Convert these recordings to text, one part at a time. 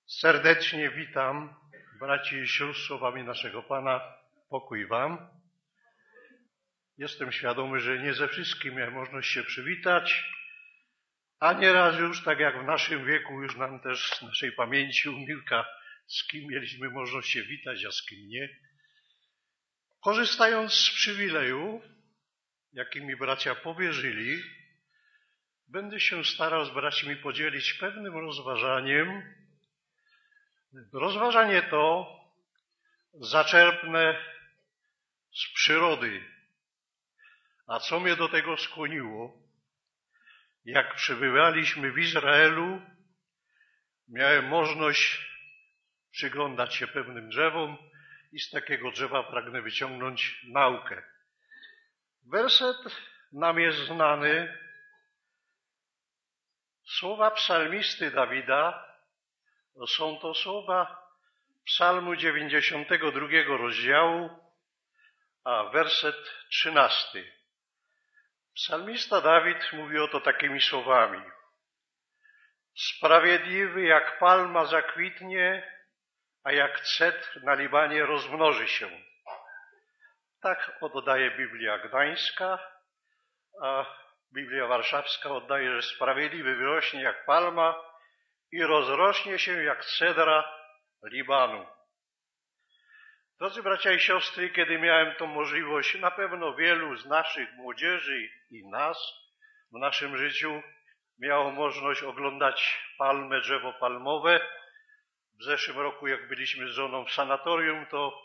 Serdecznie witam braci i sióstr słowami naszego Pana. Pokój wam. Jestem świadomy, że nie ze wszystkim miałem możliwość się przywitać, a nieraz już, tak jak w naszym wieku, już nam też z naszej pamięci umilka, z kim mieliśmy możliwość się witać, a z kim nie. Korzystając z przywileju, jaki mi bracia powierzyli, będę się starał z braćmi podzielić pewnym rozważaniem. Rozważanie to zaczerpnę z przyrody. A co mnie do tego skłoniło? Jak przebywaliśmy w Izraelu, miałem możliwość przyglądać się pewnym drzewom i z takiego drzewa pragnę wyciągnąć naukę. Werset nam jest znany. Słowa psalmisty Dawida są to słowa Psalmu 92 rozdziału, a werset 13. Psalmista Dawid mówi oto takimi słowami. Sprawiedliwy jak palma zakwitnie, a jak cedr na Libanie rozmnoży się. Tak oddaje Biblia Gdańska, a Biblia Warszawska oddaje, że sprawiedliwy wyrośnie jak palma i rozrośnie się jak cedra Libanu. Drodzy bracia i siostry, kiedy miałem tą możliwość, na pewno wielu z naszych młodzieży i nas w naszym życiu miało możliwość oglądać palmę, drzewo palmowe. W zeszłym roku, jak byliśmy z żoną w sanatorium, to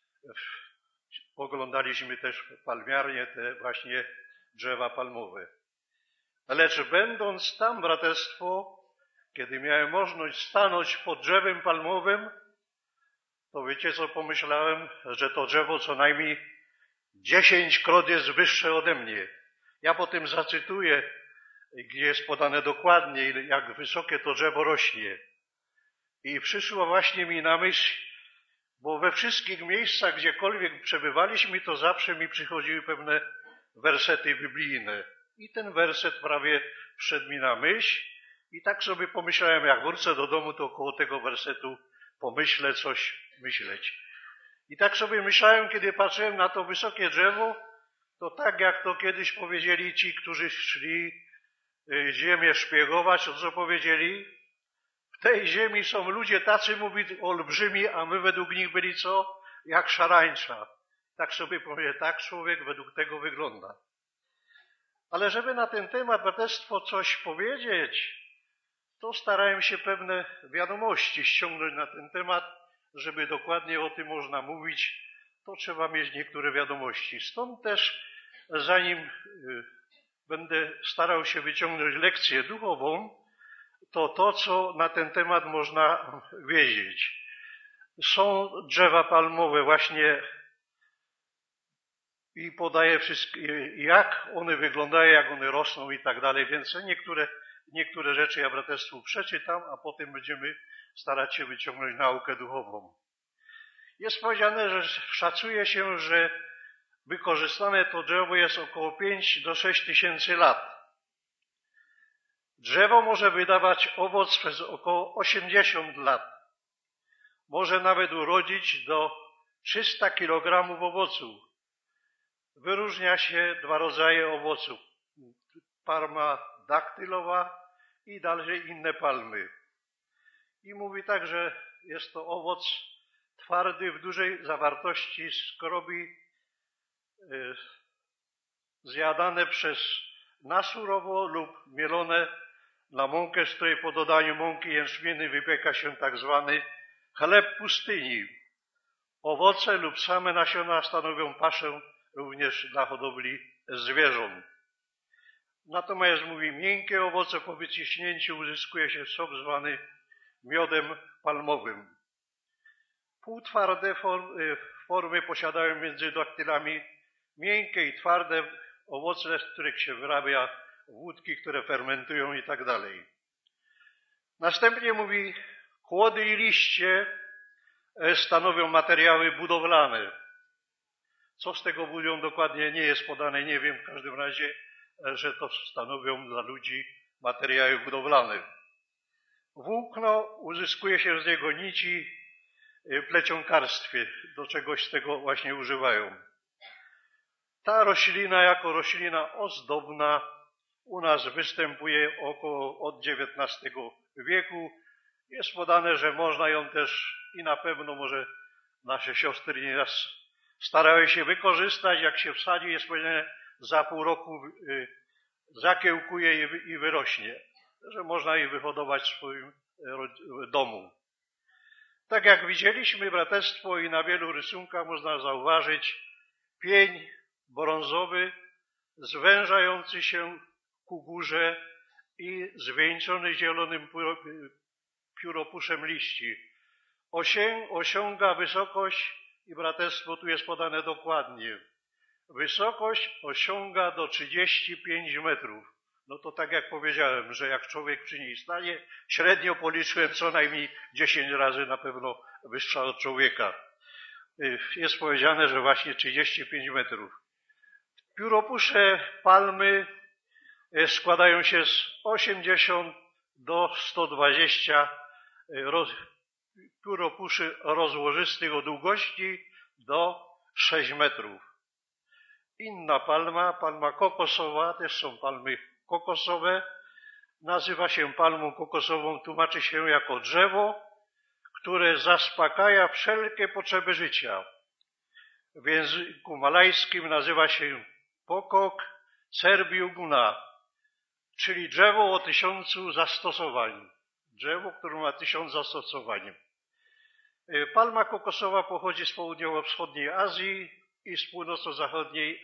oglądaliśmy też palmiarnie, te właśnie drzewa palmowe. Lecz będąc tam, braterstwo, kiedy miałem możliwość stanąć pod drzewem palmowym, to wiecie co pomyślałem? Że to drzewo co najmniej 10 krot jest wyższe ode mnie. Ja potem zacytuję, gdzie jest podane dokładnie, jak wysokie to drzewo rośnie. I przyszło właśnie mi na myśl, bo we wszystkich miejscach, gdziekolwiek przebywaliśmy, to zawsze mi przychodziły pewne wersety biblijne. I ten werset prawie wszedł mi na myśl. I tak sobie pomyślałem, jak wrócę do domu, to około tego wersetu pomyślę coś myśleć. I tak sobie myślałem, kiedy patrzyłem na to wysokie drzewo, to tak jak to kiedyś powiedzieli ci, którzy szli ziemię szpiegować, to co powiedzieli? W tej ziemi są ludzie tacy, mówić, olbrzymi, a my według nich byli co? Jak szarańcza. Tak sobie powiedział, tak człowiek według tego wygląda. Ale żeby na ten temat, braterstwo, coś powiedzieć, to starałem się pewne wiadomości ściągnąć na ten temat, żeby dokładnie o tym można mówić, to trzeba mieć niektóre wiadomości. Stąd też, zanim będę starał się wyciągnąć lekcję duchową, to co na ten temat można wiedzieć. Są drzewa palmowe właśnie i podaję wszystkie, jak one wyglądają, jak one rosną i tak dalej, więc niektóre rzeczy ja braterstwu przeczytam, a potem będziemy starać się wyciągnąć naukę duchową. Jest powiedziane, że szacuje się, że wykorzystane to drzewo jest około 5 do 6 tysięcy lat. Drzewo może wydawać owoc przez około 80 lat. Może nawet urodzić do 300 kg owocu. Wyróżnia się 2 rodzaje owoców. Palma daktylowa i dalej inne palmy. I mówi tak, że jest to owoc twardy w dużej zawartości skrobi, zjadane na surowo lub mielone na mąkę, z której po dodaniu mąki jęczmiennej wypieka się tak zwany chleb pustyni. Owoce lub same nasiona stanowią paszę również dla hodowli zwierząt. Natomiast mówi, miękkie owoce po wyciśnięciu uzyskuje się sok zwany miodem palmowym. Półtwarde formy posiadają między daktylami miękkie i twarde owoce, z których się wyrabia wódki, które fermentują i tak dalej. Następnie mówi, kłody i liście stanowią materiały budowlane. Co z tego budują dokładnie nie jest podane, nie wiem, w każdym razie, że to stanowią dla ludzi materiały budowlane. Włókno uzyskuje się z niego nici w plecionkarstwie, do czegoś z tego właśnie używają. Ta roślina jako roślina ozdobna u nas występuje około od XIX wieku. Jest podane, że można ją też i na pewno może nasze siostry nieraz starały się wykorzystać, jak się wsadzi, jest powiedziane, za pół roku zakiełkuje i wyrośnie, że można jej wyhodować w swoim domu. Tak jak widzieliśmy, braterstwo, i na wielu rysunkach można zauważyć pień brązowy zwężający się ku górze i zwieńczony zielonym pióropuszem liści. Osiąga wysokość, i braterstwo tu jest podane dokładnie, wysokość osiąga do 35 metrów. No to tak jak powiedziałem, że jak człowiek przy niej stanie, średnio policzyłem co najmniej 10 razy na pewno wyższa od człowieka. Jest powiedziane, że właśnie 35 metrów. Pióropusze palmy składają się z 80 do 120 pióropuszy rozłożystych o długości do 6 metrów. Inna palma, palma kokosowa, też są palmy kokosowe, nazywa się palmą kokosową, tłumaczy się jako drzewo, które zaspokaja wszelkie potrzeby życia. W języku malajskim nazywa się pokok serbiuguna, czyli drzewo o 1000 zastosowań. Drzewo, które ma 1000 zastosowań. Palma kokosowa pochodzi z południowo-wschodniej Azji i z północno-zachodniej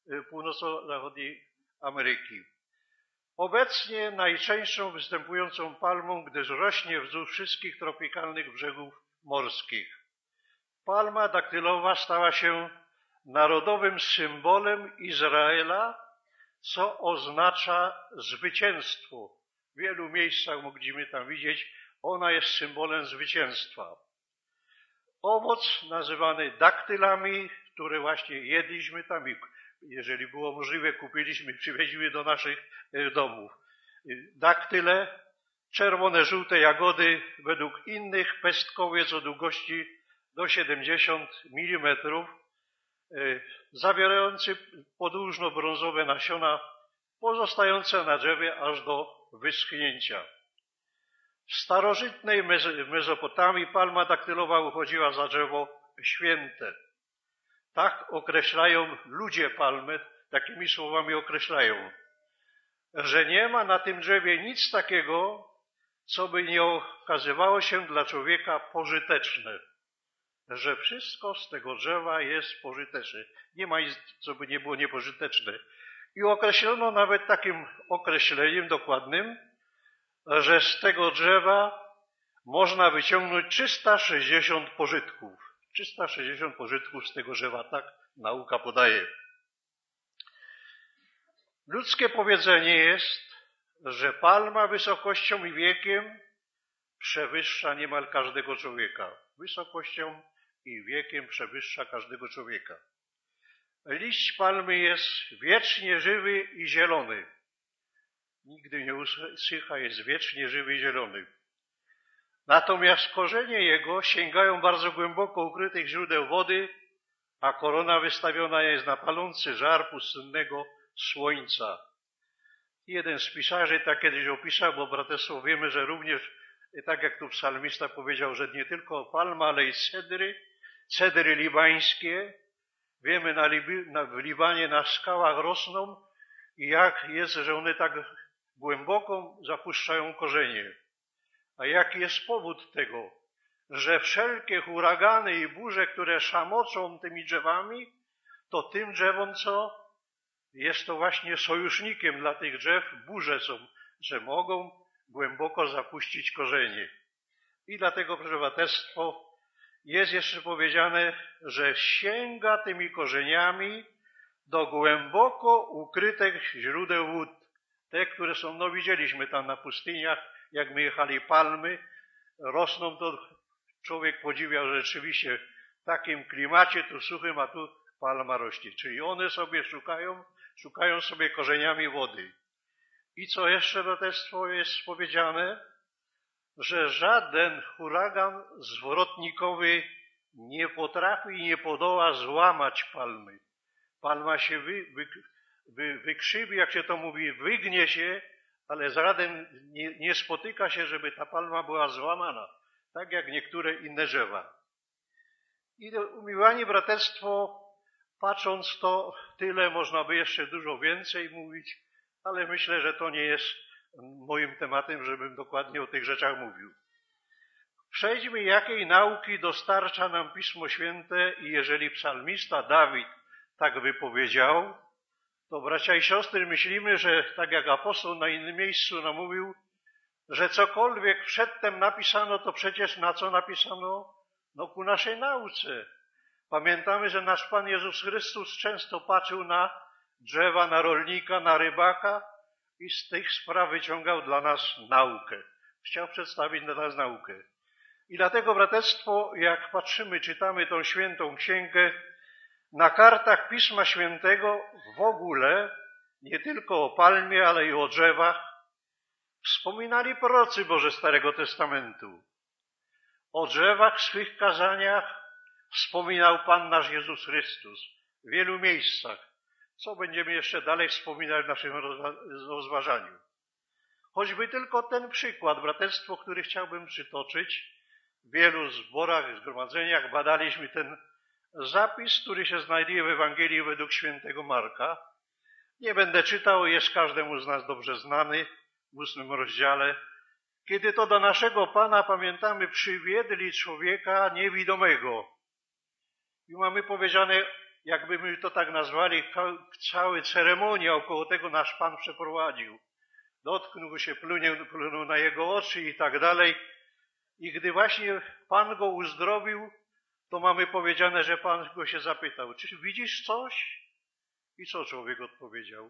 Ameryki. Obecnie najczęstszą występującą palmą, gdyż rośnie wzdłuż wszystkich tropikalnych brzegów morskich. Palma daktylowa stała się narodowym symbolem Izraela, co oznacza zwycięstwo. W wielu miejscach mogliśmy tam widzieć, ona jest symbolem zwycięstwa. Owoc nazywany daktylami, które właśnie jedliśmy tam i jeżeli było możliwe, kupiliśmy, przywieźliśmy do naszych domów. Daktyle, czerwone, żółte jagody, według innych pestkowiec o długości do 70 mm, zawierający podłużno-brązowe nasiona pozostające na drzewie aż do wyschnięcia. W starożytnej Mezopotamii palma daktylowa uchodziła za drzewo święte. Tak określają ludzie palmę, takimi słowami określają, że nie ma na tym drzewie nic takiego, co by nie okazywało się dla człowieka pożyteczne. Że wszystko z tego drzewa jest pożyteczne. Nie ma nic, co by nie było niepożyteczne. I określono nawet takim określeniem dokładnym, że z tego drzewa można wyciągnąć 360 pożytków. 360 pożytków z tego drzewa, tak nauka podaje. Ludzkie powiedzenie jest, że palma wysokością i wiekiem przewyższa niemal każdego człowieka. Wysokością i wiekiem przewyższa każdego człowieka. Liść palmy jest wiecznie żywy i zielony. Nigdy nie usycha, jest wiecznie żywy i zielony. Natomiast korzenie jego sięgają bardzo głęboko ukrytych źródeł wody, a korona wystawiona jest na palący żar pustynnego słońca. Jeden z pisarzy tak kiedyś opisał, bo braterstwo wiemy, że również, tak jak tu psalmista powiedział, że nie tylko palma, ale i cedry libańskie. Wiemy, w Libanie na skałach rosną i jak jest, że one tak głęboko zapuszczają korzenie. A jaki jest powód tego? Że wszelkie huragany i burze, które szamoczą tymi drzewami, to tym drzewom, co jest to właśnie sojusznikiem dla tych drzew, burze są, że mogą głęboko zapuścić korzenie. I dlatego, proszę braterstwo, jest jeszcze powiedziane, że sięga tymi korzeniami do głęboko ukrytych źródeł wód. Te, które są, no widzieliśmy tam na pustyniach, jak my jechali palmy, rosną, to człowiek podziwiał, że rzeczywiście w takim klimacie tu suchym, a tu palma rośnie. Czyli one sobie szukają sobie korzeniami wody. I co jeszcze, braterstwo, jest powiedziane, że żaden huragan zwrotnikowy nie potrafi i nie podoła złamać palmy. Palma się wykrzywi, jak się to mówi, wygnie się, ale żaden nie spotyka się, żeby ta palma była złamana, tak jak niektóre inne drzewa. I umiłani braterstwo, patrząc to, tyle można by jeszcze dużo więcej mówić, ale myślę, że to nie jest moim tematem, żebym dokładnie o tych rzeczach mówił. Przejdźmy, jakiej nauki dostarcza nam Pismo Święte i jeżeli psalmista Dawid tak wypowiedział, to bracia i siostry myślimy, że tak jak apostoł na innym miejscu nam mówił, że cokolwiek przedtem napisano, to przecież na co napisano? No ku naszej nauce. Pamiętamy, że nasz Pan Jezus Chrystus często patrzył na drzewa, na rolnika, na rybaka i z tych spraw wyciągał dla nas naukę. Chciał przedstawić dla nas naukę. I dlatego, braterstwo, jak patrzymy, czytamy tą świętą księgę, na kartach Pisma Świętego w ogóle, nie tylko o palmie, ale i o drzewach, wspominali prorocy Boże Starego Testamentu. O drzewach w swych kazaniach wspominał Pan nasz Jezus Chrystus w wielu miejscach, co będziemy jeszcze dalej wspominać w naszym rozważaniu. Choćby tylko ten przykład, braterstwo, który chciałbym przytoczyć. W wielu zborach, zgromadzeniach badaliśmy ten zapis, który się znajduje w Ewangelii według świętego Marka. Nie będę czytał, jest każdemu z nas dobrze znany w 8 rozdziale. Kiedy to do naszego Pana, pamiętamy, przywiedli człowieka niewidomego. I mamy powiedziane, jakbyśmy to tak nazwali, cały ceremoniał około tego nasz Pan przeprowadził. Dotknął się, plunął na jego oczy i tak dalej. I gdy właśnie Pan go uzdrowił, to mamy powiedziane, że Pan go się zapytał, czy widzisz coś? I co człowiek odpowiedział?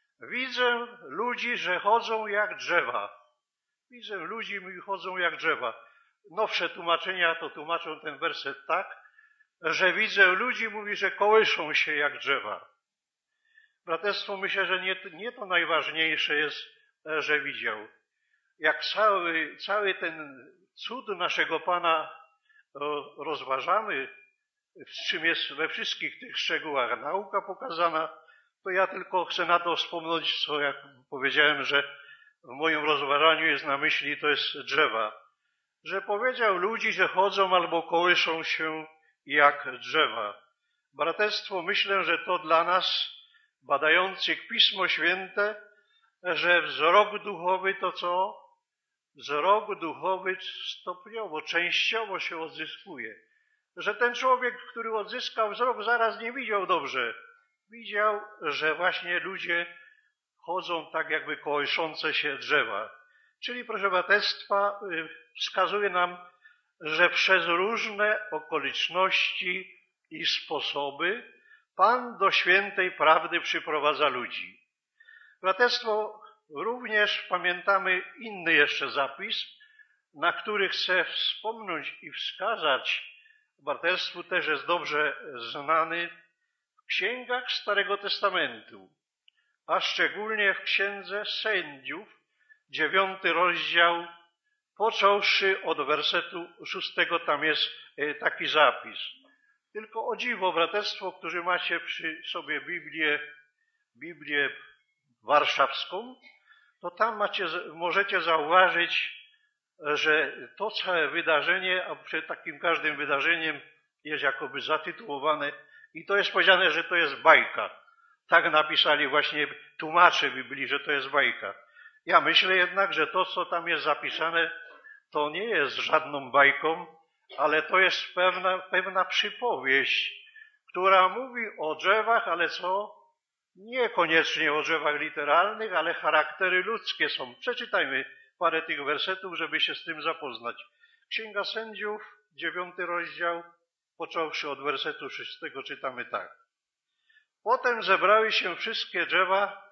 Widzę ludzi, że chodzą jak drzewa. Widzę ludzi, chodzą jak drzewa. Nowsze tłumaczenia to tłumaczą ten werset tak, że widzę ludzi, mówi, że kołyszą się jak drzewa. Braterstwo, myślę, że nie to najważniejsze jest, że widział. Jak cały ten cud naszego Pana rozważamy, z czym jest we wszystkich tych szczegółach nauka pokazana, to ja tylko chcę na to wspomnieć, co jak powiedziałem, że w moim rozważaniu jest na myśli, to jest drzewa. Że powiedział ludzi, że chodzą albo kołyszą się jak drzewa. Braterstwo, myślę, że to dla nas, badających Pismo Święte, że wzrok duchowy to co? Wzrok duchowy stopniowo, częściowo się odzyskuje. Że ten człowiek, który odzyskał wzrok, zaraz nie widział dobrze. Widział, że właśnie ludzie chodzą tak jakby kołyszące się drzewa. Czyli, proszę braterstwa, wskazuje nam, że przez różne okoliczności i sposoby Pan do świętej prawdy przyprowadza ludzi. Braterstwo, również pamiętamy inny jeszcze zapis, na który chcę wspomnieć i wskazać. Braterstwu też jest dobrze znany w księgach Starego Testamentu, a szczególnie w Księdze Sędziów, 9 rozdział, począwszy od wersetu 6, tam jest taki zapis. Tylko o dziwo, braterstwo, którzy macie przy sobie Biblię warszawską, to tam możecie zauważyć, że to całe wydarzenie, a przed takim każdym wydarzeniem jest jakoby zatytułowane i to jest powiedziane, że to jest bajka. Tak napisali właśnie tłumacze Biblii, że to jest bajka. Ja myślę jednak, że to, co tam jest zapisane, to nie jest żadną bajką, ale to jest pewna przypowieść, która mówi o drzewach, ale co? Niekoniecznie o drzewach literalnych, ale charaktery ludzkie są. Przeczytajmy parę tych wersetów, żeby się z tym zapoznać. Księga Sędziów, 9 rozdział, począwszy od wersetu 6, czytamy tak. Potem zebrały się wszystkie drzewa,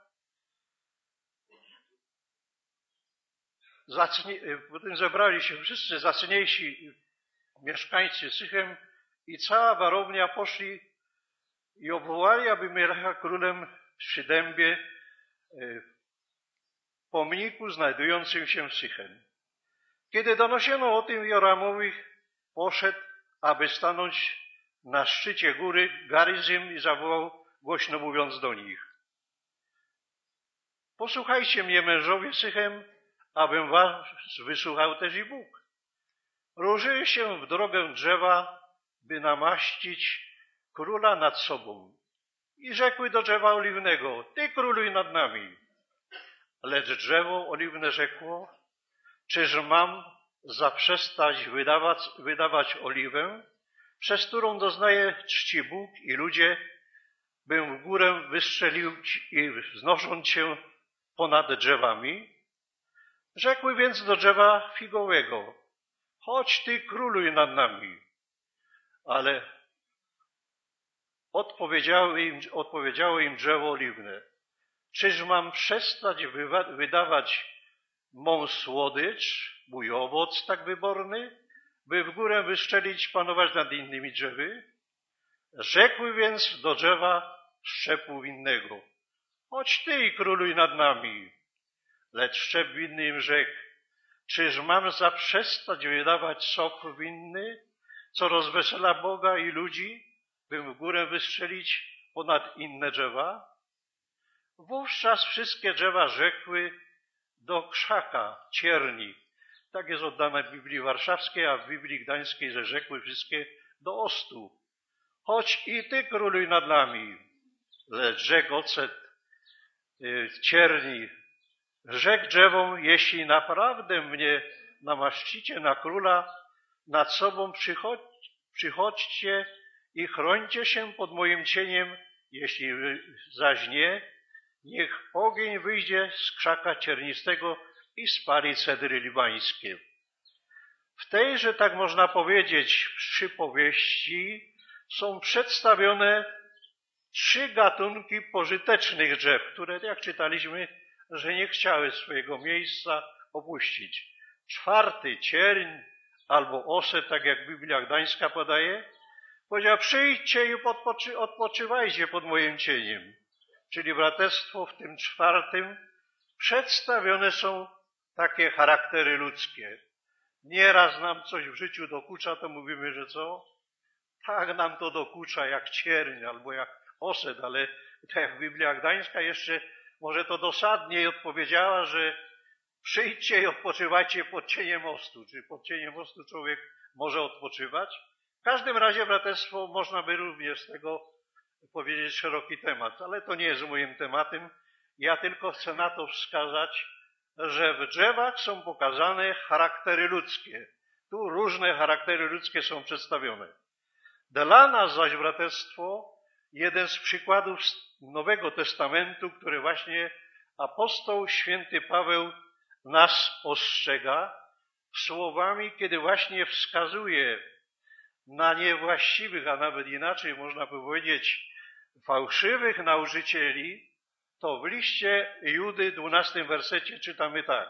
potem zebrali się wszyscy zacniejsi mieszkańcy Sychem i cała warownia poszli i obwołali Abimelecha królem przy dębie pomniku znajdującym się w Sychem. Kiedy donoszono o tym, Joramowi poszedł, aby stanąć na szczycie góry Garizim i zawołał, głośno mówiąc do nich: posłuchajcie mnie, mężowie Sychem, abym was wysłuchał też i Bóg. Ruszyły się w drogę drzewa, by namaścić króla nad sobą. I rzekły do drzewa oliwnego: ty króluj nad nami. Lecz drzewo oliwne rzekło: czyż mam zaprzestać wydawać oliwę, przez którą doznaje czci Bóg i ludzie, bym w górę wystrzelił i wznosząc się ponad drzewami? Rzekły więc do drzewa figowego: chodź ty króluj nad nami. Ale odpowiedziało im drzewo oliwne: czyż mam przestać wydawać mą słodycz, mój owoc tak wyborny, by w górę wystrzelić, panować nad innymi drzewy? Rzekły więc do drzewa szczepu winnego: chodź ty i króluj nad nami. Lecz szczep winny im rzekł: czyż mam zaprzestać wydawać sok winny, co rozwesela Boga i ludzi, bym w górę wystrzelić ponad inne drzewa? Wówczas wszystkie drzewa rzekły do krzaka, cierni. Tak jest oddane w Biblii Warszawskiej, a w Biblii Gdańskiej, że rzekły wszystkie do ostu: chodź i ty króluj nad nami. Lecz rzekł ocet cierni: rzekł drzewom: jeśli naprawdę mnie namaścicie na króla nad sobą, przychodźcie i chrońcie się pod moim cieniem, jeśli zaś nie, niech ogień wyjdzie z krzaka ciernistego i spali cedry libańskie. W tejże, tak można powiedzieć, przypowieści są przedstawione 3 gatunki pożytecznych drzew, które, jak czytaliśmy, że nie chciały swojego miejsca opuścić. 4, cierń albo oset, tak jak Biblia Gdańska podaje, powiedział: przyjdźcie i odpoczywajcie pod moim cieniem. Czyli braterstwo, w tym 4 przedstawione są takie charaktery ludzkie. Nieraz nam coś w życiu dokucza, to mówimy, że co? Tak nam to dokucza jak cierń albo jak oset, ale tak jak Biblia Gdańska jeszcze może to dosadniej odpowiedziała, że przyjdźcie i odpoczywajcie pod cieniem mostu. Czy pod cieniem mostu człowiek może odpoczywać? W każdym razie, braterstwo, można by również z tego powiedzieć szeroki temat, ale to nie jest moim tematem. Ja tylko chcę na to wskazać, że w drzewach są pokazane charaktery ludzkie. Tu różne charaktery ludzkie są przedstawione. Dla nas zaś, braterstwo, jeden z przykładów Nowego Testamentu, który właśnie apostoł święty Paweł nas ostrzega słowami, kiedy właśnie wskazuje na niewłaściwych, a nawet inaczej można by powiedzieć fałszywych nauczycieli, to w liście Judy, 12 wersecie czytamy tak: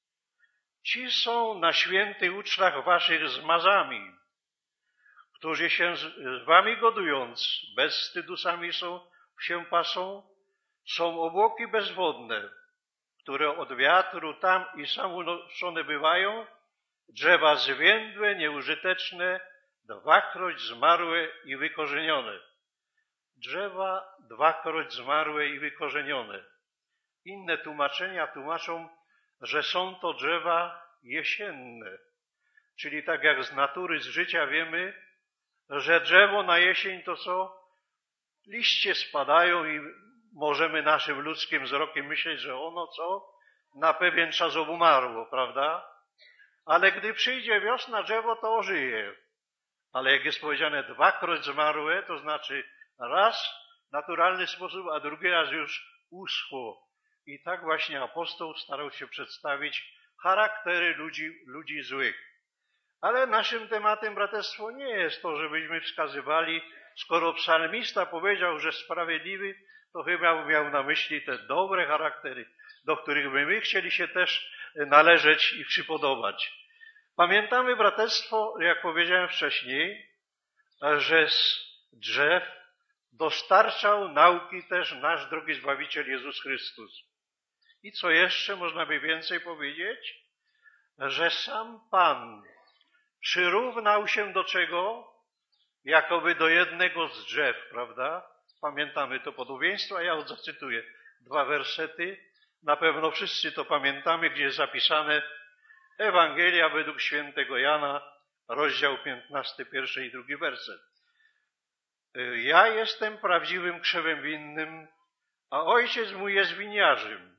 ci są na świętych ucztach waszych zmazami, którzy się z wami godując, bez wstydu sami się pasą, są obłoki bezwodne, które od wiatru tam i sam unoszone bywają, drzewa zwiędłe, nieużyteczne, 2-kroć zmarłe i wykorzenione. Drzewa 2-kroć zmarłe i wykorzenione. Inne tłumaczenia tłumaczą, że są to drzewa jesienne. Czyli tak jak z natury, z życia wiemy, że drzewo na jesień to co? Liście spadają i możemy naszym ludzkim wzrokiem myśleć, że ono co? Na pewien czas obumarło, prawda? Ale gdy przyjdzie wiosna, drzewo to ożyje. Ale jak jest powiedziane 2-kroć zmarłe, to znaczy raz w naturalny sposób, a drugi raz już uschło. I tak właśnie apostoł starał się przedstawić charaktery ludzi złych. Ale naszym tematem, braterstwo, nie jest to, żebyśmy wskazywali, skoro psalmista powiedział, że sprawiedliwy, to chyba miał na myśli te dobre charaktery, do których by my chcieli się też należeć i przypodobać. Pamiętamy, braterstwo, jak powiedziałem wcześniej, że z drzew dostarczał nauki też nasz drogi Zbawiciel Jezus Chrystus. I co jeszcze można by więcej powiedzieć? że sam Pan przyrównał się do czego? Jakoby do jednego z drzew, prawda? Pamiętamy to podobieństwo, a ja zacytuję 2 wersety. Na pewno wszyscy to pamiętamy, gdzie jest zapisane Ewangelia według świętego Jana, rozdział 15, pierwszy i drugi werset. Ja jestem prawdziwym krzewem winnym, a ojciec mój jest winiarzem.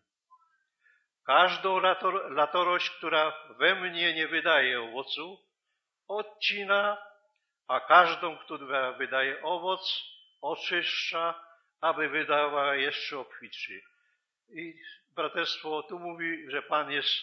Każdą latorość, która we mnie nie wydaje owocu, odcina, a każdą, która wydaje owoc, oczyszcza, aby wydała jeszcze obfitszy. I braterstwo tu mówi, że Pan jest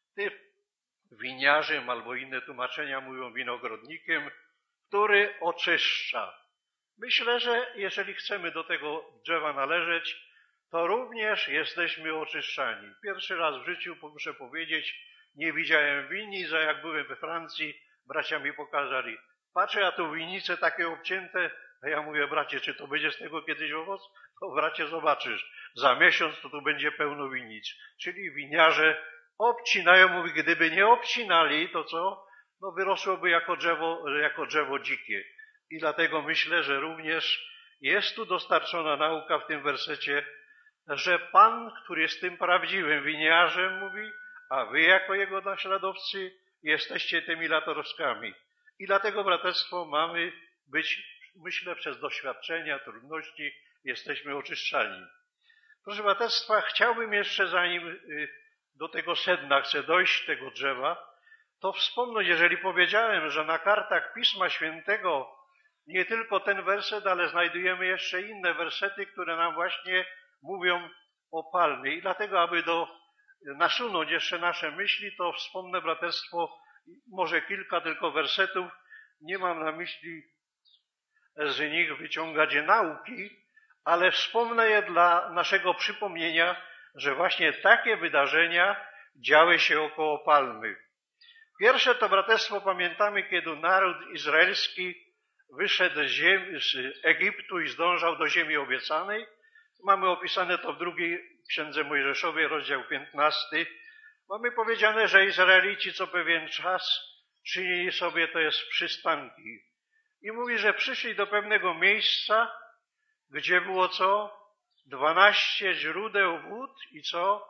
winiarzem, albo inne tłumaczenia mówią winogrodnikiem, który oczyszcza. Myślę, że jeżeli chcemy do tego drzewa należeć, to również jesteśmy oczyszczani. Pierwszy raz w życiu, muszę powiedzieć, nie widziałem winnic, a jak byłem we Francji, bracia mi pokazali. Patrzę, a tu winnice takie obcięte, a ja mówię, bracie, czy to będzie z tego kiedyś owoc? To bracie, zobaczysz, za miesiąc to tu będzie pełno winnic. Czyli winiarze obcinają, mówi, gdyby nie obcinali, to co? No wyrosłoby jako drzewo dzikie. I dlatego myślę, że również jest tu dostarczona nauka w tym wersecie, że Pan, który jest tym prawdziwym winiarzem, mówi, a wy jako Jego naśladowcy jesteście tymi latorośkami. I dlatego, braterstwo, mamy być, myślę, przez doświadczenia, trudności, jesteśmy oczyszczani. Proszę braterstwa, chciałbym jeszcze, zanim do tego sedna chcę dojść, tego drzewa, to wspomnieć, jeżeli powiedziałem, że na kartach Pisma Świętego nie tylko ten werset, ale znajdujemy jeszcze inne wersety, które nam właśnie mówią o palmie. I dlatego, aby nasunąć jeszcze nasze myśli, to wspomnę, braterstwo, może kilka tylko wersetów. Nie mam na myśli z nich wyciągać nauki, ale wspomnę je dla naszego przypomnienia, że właśnie takie wydarzenia działy się około palmy. Pierwsze to, braterstwo, pamiętamy, kiedy naród izraelski wyszedł z Egiptu i zdążał do ziemi obiecanej. Mamy opisane to w drugiej Księdze Mojżeszowej, rozdział 15. Mamy powiedziane, że Izraelici co pewien czas czynili sobie, to jest przystanki. I mówi, że przyszli do pewnego miejsca, gdzie było co? 12 źródeł wód i co?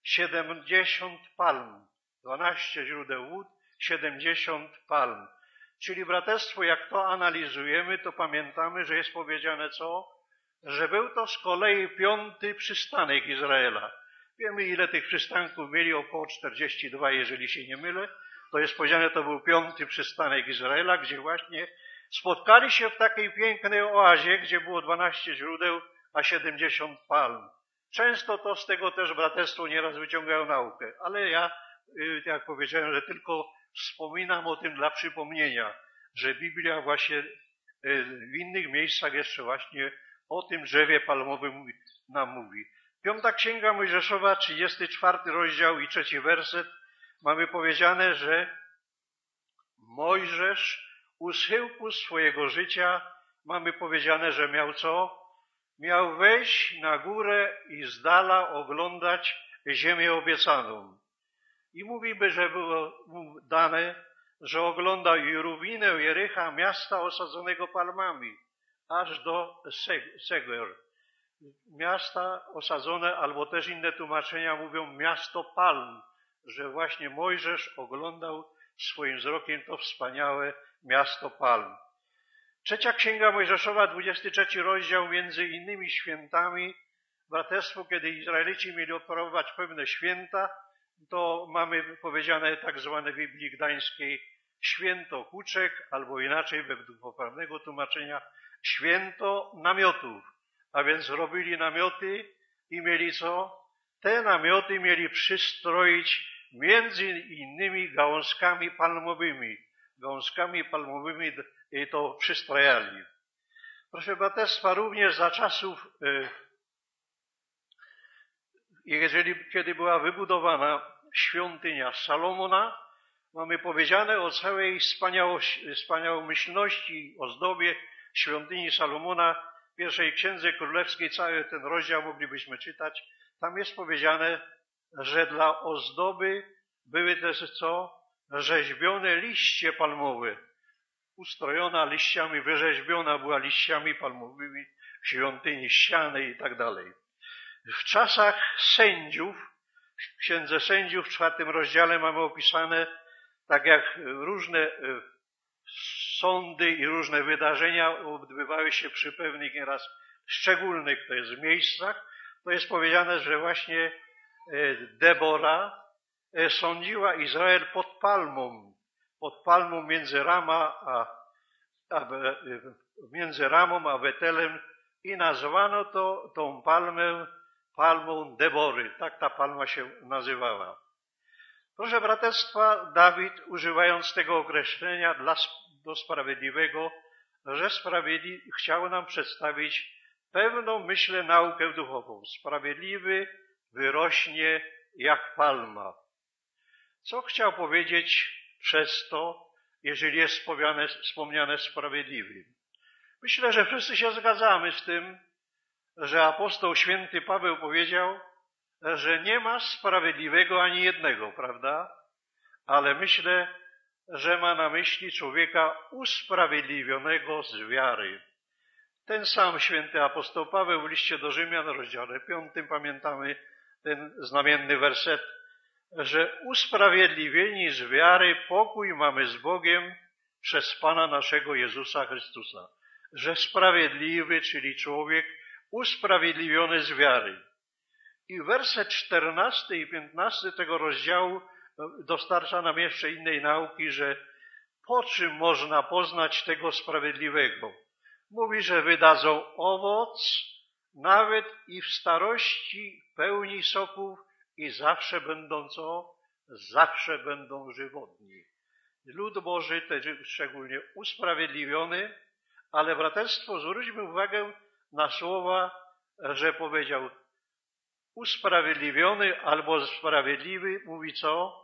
70 palm. 12 źródeł wód, 70 palm. Czyli, braterstwo, jak to analizujemy, to pamiętamy, że jest powiedziane co? Że był to z kolei 5. przystanek Izraela. Wiemy, ile tych przystanków mieli, około 42, jeżeli się nie mylę. To jest powiedziane, to był 5. przystanek Izraela, gdzie właśnie spotkali się w takiej pięknej oazie, gdzie było 12 źródeł, a 70 palm. Często to z tego też, braterstwo, nieraz wyciągają naukę, ale ja, jak powiedziałem, że tylko wspominam o tym dla przypomnienia, że Biblia właśnie w innych miejscach jeszcze właśnie o tym drzewie palmowym nam mówi. 5. Księga Mojżeszowa, 34 rozdział i 3 werset, mamy powiedziane, że Mojżesz u schyłku swojego życia, mamy powiedziane, że miał co? Miał wejść na górę i z dala oglądać ziemię obiecaną. I mówi, że było mu dane, że oglądał i równinę Jericha, miasta osadzonego palmami, aż do Seger. Miasta osadzone, albo też inne tłumaczenia mówią miasto palm, że właśnie Mojżesz oglądał swoim wzrokiem to wspaniałe miasto palm. 3. Księga Mojżeszowa, 23 rozdział, między innymi świętami, braterstwo, kiedy Izraelici mieli obchodować pewne święta, to mamy powiedziane tak zwane w Biblii Gdańskiej święto kuczek, albo inaczej według poprawnego tłumaczenia święto namiotów. A więc robili namioty i mieli co? Te namioty mieli przystroić między innymi gałązkami palmowymi. Gałązkami palmowymi to przystrajali. Proszę braterstwa, również za czasów, kiedy była wybudowana świątynia Salomona, mamy powiedziane o całej wspaniałomyślności, ozdobie świątyni Salomona. W pierwszej Księdze Królewskiej cały ten rozdział moglibyśmy czytać. Tam jest powiedziane, że dla ozdoby były też co? rzeźbione liście palmowe. Ustrojona liściami, wyrzeźbiona była liściami palmowymi w świątyni, ściany i tak dalej. W czasach sędziów, w Księdze Sędziów w 4 rozdziale mamy opisane, tak jak różne sądy i różne wydarzenia odbywały się przy pewnych nieraz szczególnych, to jest miejscach, to jest powiedziane, że właśnie Debora sądziła Izrael pod palmą między Ramą a Betelem i nazwano tą palmę palmą Debory. Tak ta palma się nazywała. Proszę braterstwa, Dawid, używając tego określenia do sprawiedliwego, że chciał nam przedstawić pewną, myślę, naukę duchową. Sprawiedliwy wyrośnie jak palma. Co chciał powiedzieć przez to, jeżeli jest wspomniane sprawiedliwy? Myślę, że wszyscy się zgadzamy z tym, że apostoł święty Paweł powiedział, że nie ma sprawiedliwego ani jednego, prawda? Ale myślę, że ma na myśli człowieka usprawiedliwionego z wiary. Ten sam święty apostoł Paweł w liście do Rzymian, rozdziale 5, pamiętamy ten znamienny werset, że usprawiedliwieni z wiary pokój mamy z Bogiem przez Pana naszego Jezusa Chrystusa. Że sprawiedliwy, czyli człowiek usprawiedliwiony z wiary. I werset 14 i 15 tego rozdziału dostarcza nam jeszcze innej nauki, że po czym można poznać tego sprawiedliwego. Mówi, że wydadzą owoc, nawet i w starości pełni soków i zawsze będą Zawsze będą żywotni. Lud Boży, też szczególnie usprawiedliwiony, ale braterstwo, zwróćmy uwagę na słowa, że powiedział usprawiedliwiony albo sprawiedliwy, mówi co?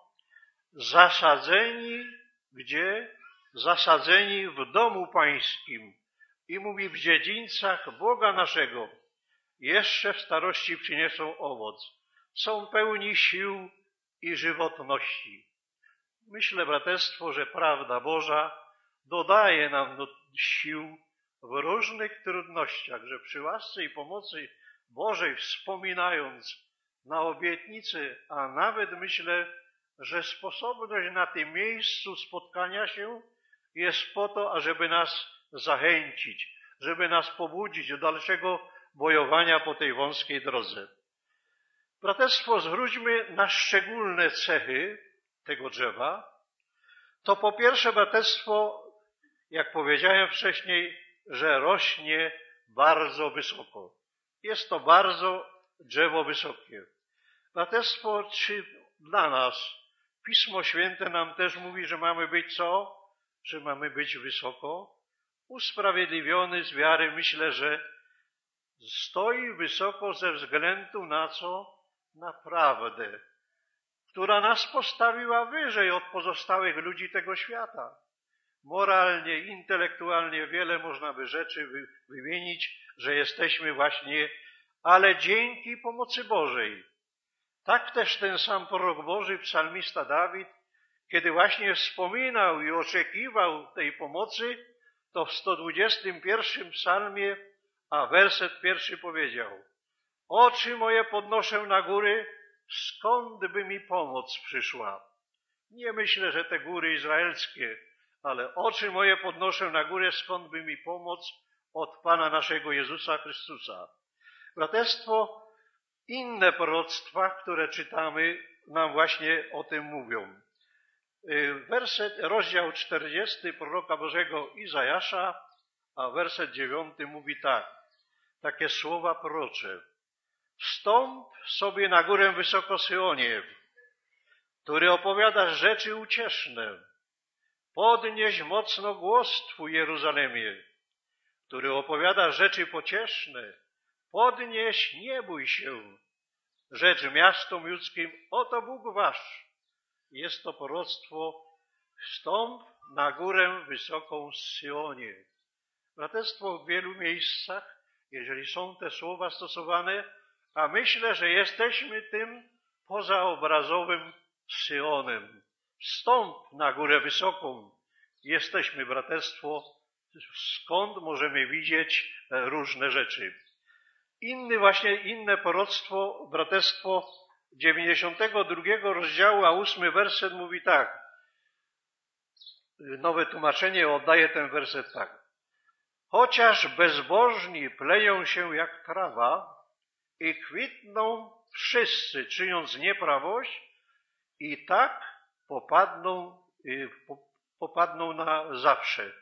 Zasadzeni, gdzie? Zasadzeni w domu pańskim. I mówi w dziedzińcach Boga naszego. Jeszcze w starości przyniosą owoc. Są pełni sił i żywotności. Myślę, braterstwo, że prawda Boża dodaje nam sił w różnych trudnościach, że przy łasce i pomocy Bożej wspominając na obietnicy, a nawet myślę, że sposobność na tym miejscu spotkania się jest po to, ażeby nas zachęcić, żeby nas pobudzić do dalszego bojowania po tej wąskiej drodze. Braterstwo, zwróćmy na szczególne cechy tego drzewa. To po pierwsze, braterstwo, jak powiedziałem wcześniej, że rośnie bardzo wysoko. Jest to bardzo drzewo wysokie. Braterstwo, czy dla nas Pismo Święte nam też mówi, że mamy być co? Że mamy być wysoko? Usprawiedliwiony z wiary, myślę, że stoi wysoko ze względu na co? Na prawdę, która nas postawiła wyżej od pozostałych ludzi tego świata. Moralnie, intelektualnie wiele można by rzeczy wymienić, że jesteśmy właśnie, ale dzięki pomocy Bożej. Tak też ten sam prorok Boży, psalmista Dawid, kiedy właśnie wspominał i oczekiwał tej pomocy, to w 121 psalmie, a werset 1 powiedział: oczy moje podnoszę na góry, skąd by mi pomoc przyszła? Nie myślę, że te góry izraelskie, ale oczy moje podnoszę na górę, skąd by mi pomoc od Pana naszego Jezusa Chrystusa. Braterstwo, inne proroctwa, które czytamy, nam właśnie o tym mówią. Rozdział 40 proroka Bożego Izajasza, a werset 9 mówi tak, takie słowa prorocze. Wstąp sobie na górę wysoko Syonie, który opowiadasz rzeczy ucieszne. Podnieś mocno głos Twój, Jeruzalemie, który opowiadasz rzeczy pocieszne. Podnieś, nie bój się. Rzecz miastom judzkim, oto Bóg wasz. Jest to proroctwo, wstąp na górę wysoką Syonie. Braterstwo, w wielu miejscach, jeżeli są te słowa stosowane, a myślę, że jesteśmy tym pozaobrazowym Syonem. wstąp na górę wysoką. Jesteśmy braterstwo, skąd możemy widzieć różne rzeczy. Inne proroctwo, braterstwo 92 rozdziału, a 8 werset mówi tak. Nowe tłumaczenie oddaje ten werset tak. Chociaż bezbożni pleją się jak trawa i kwitną wszyscy, czyniąc nieprawość, i tak popadną na zawsze.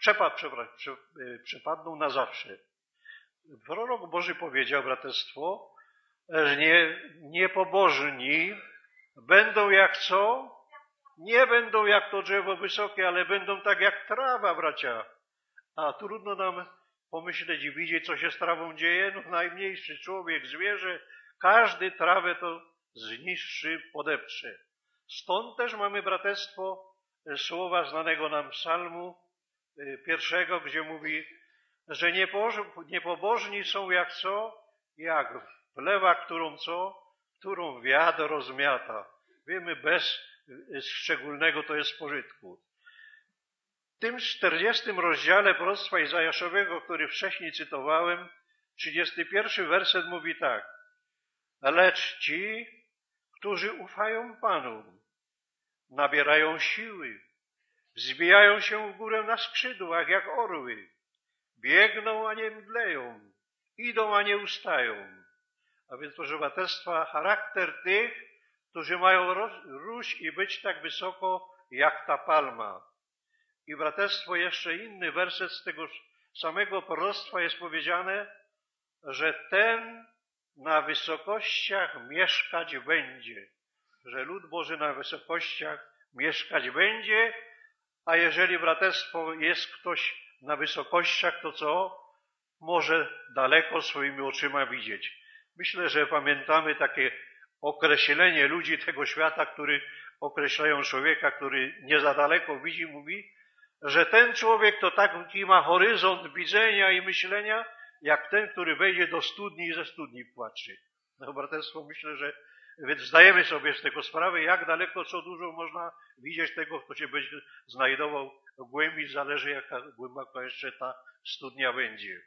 Przepadną na zawsze. Prorok Boży powiedział, braterstwo, że niepobożni będą jak co? Nie będą jak to drzewo wysokie, ale będą tak jak trawa, bracia. A trudno nam pomyśleć i widzieć, co się z trawą dzieje. No, najmniejszy człowiek, zwierzę, każdy trawę to zniszczy, podepcze. Stąd też mamy, braterstwo, słowa znanego nam psalmu 1, gdzie mówi, że niepobożni są jak co? Jak plewa, którą wiatr rozmiata. Wiemy, bez szczególnego to jest pożytku. W tym 40 rozdziale proroctwa Izajaszowego, który wcześniej cytowałem, 31 werset mówi tak. Lecz ci, którzy ufają Panu, nabierają siły, wzbijają się w górę na skrzydłach jak orły, biegną, a nie mdleją, idą, a nie ustają. A więc, proszę braterstwa, charakter tych, którzy mają róść i być tak wysoko jak ta palma. I braterstwo, jeszcze inny werset z tego samego proroctwa jest powiedziane, że ten na wysokościach mieszkać będzie. Że lud Boży na wysokościach mieszkać będzie, a jeżeli, braterstwo, jest ktoś na wysokościach, to co? Może daleko swoimi oczyma widzieć. Myślę, że pamiętamy takie określenie ludzi tego świata, który określają człowieka, który nie za daleko widzi, mówi, że ten człowiek to taki ma horyzont widzenia i myślenia, jak ten, który wejdzie do studni i ze studni patrzy. No, braterstwo, myślę, że zdajemy sobie z tego sprawę, jak daleko, co dużo można widzieć tego, kto się będzie znajdował w głębi, zależy jaka głęboko jeszcze ta studnia będzie.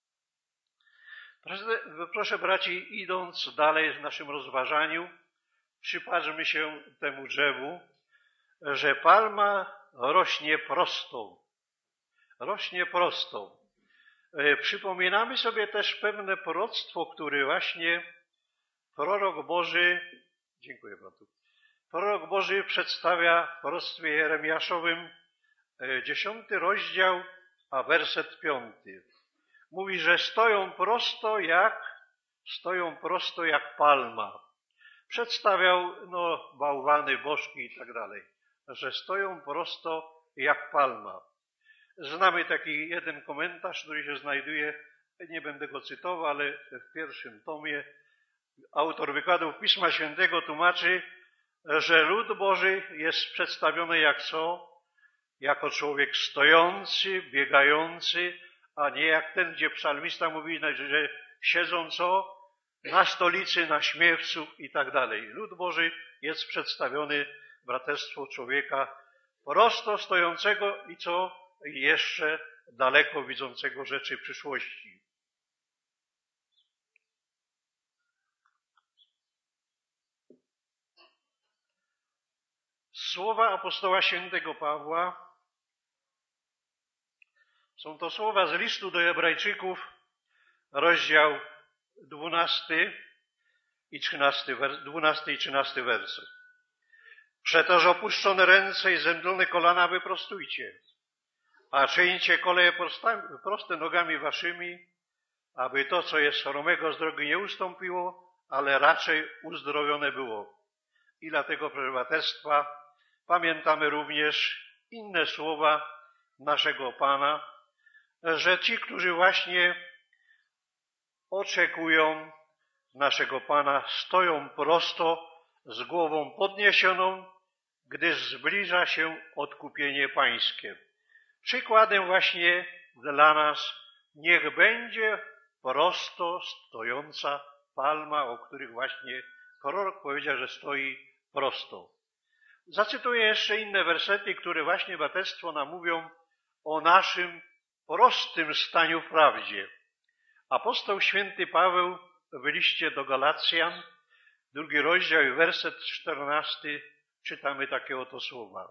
Proszę braci, idąc dalej w naszym rozważaniu, przypatrzmy się temu drzewu, że palma rośnie prostą. Rośnie prostą. Przypominamy sobie też pewne proroctwo, które właśnie prorok Boży przedstawia w proroctwie Jeremiaszowym, 10 rozdział, a werset 5. Mówi, że stoją prosto jak palma. Przedstawiał, bałwany, bożki i tak dalej, że stoją prosto jak palma. Znamy taki jeden komentarz, który się znajduje, nie będę go cytował, ale w pierwszym tomie autor wykładów Pisma Świętego tłumaczy, że lud Boży jest przedstawiony jak co? Jako człowiek stojący, biegający, a nie jak ten, gdzie psalmista mówi, że siedzą co? Na stolicy, na śmiewcu i tak dalej. Lud Boży jest przedstawiony, braterstwo, człowieka prosto stojącego i co? I jeszcze daleko widzącego rzeczy przyszłości. Słowa apostoła świętego Pawła są to słowa z listu do Hebrajczyków, rozdział 12 i 13 werset. Przetoż opuszczone ręce i zemdlone kolana wyprostujcie, a czyńcie koleje proste nogami waszymi, aby to, co jest chromego z drogi, nie ustąpiło, ale raczej uzdrowione było. I dlatego, proszę braterstwa, pamiętamy również inne słowa naszego Pana, że ci, którzy właśnie oczekują naszego Pana, stoją prosto, z głową podniesioną, gdyż zbliża się odkupienie Pańskie. Przykładem właśnie dla nas niech będzie prosto stojąca palma, o których właśnie prorok powiedział, że stoi prosto. Zacytuję jeszcze inne wersety, które właśnie braterstwo nam mówią o naszym prostym staniu w prawdzie. Apostoł święty Paweł w liście do Galacjan, 2 rozdział i werset 14, czytamy takie oto słowa.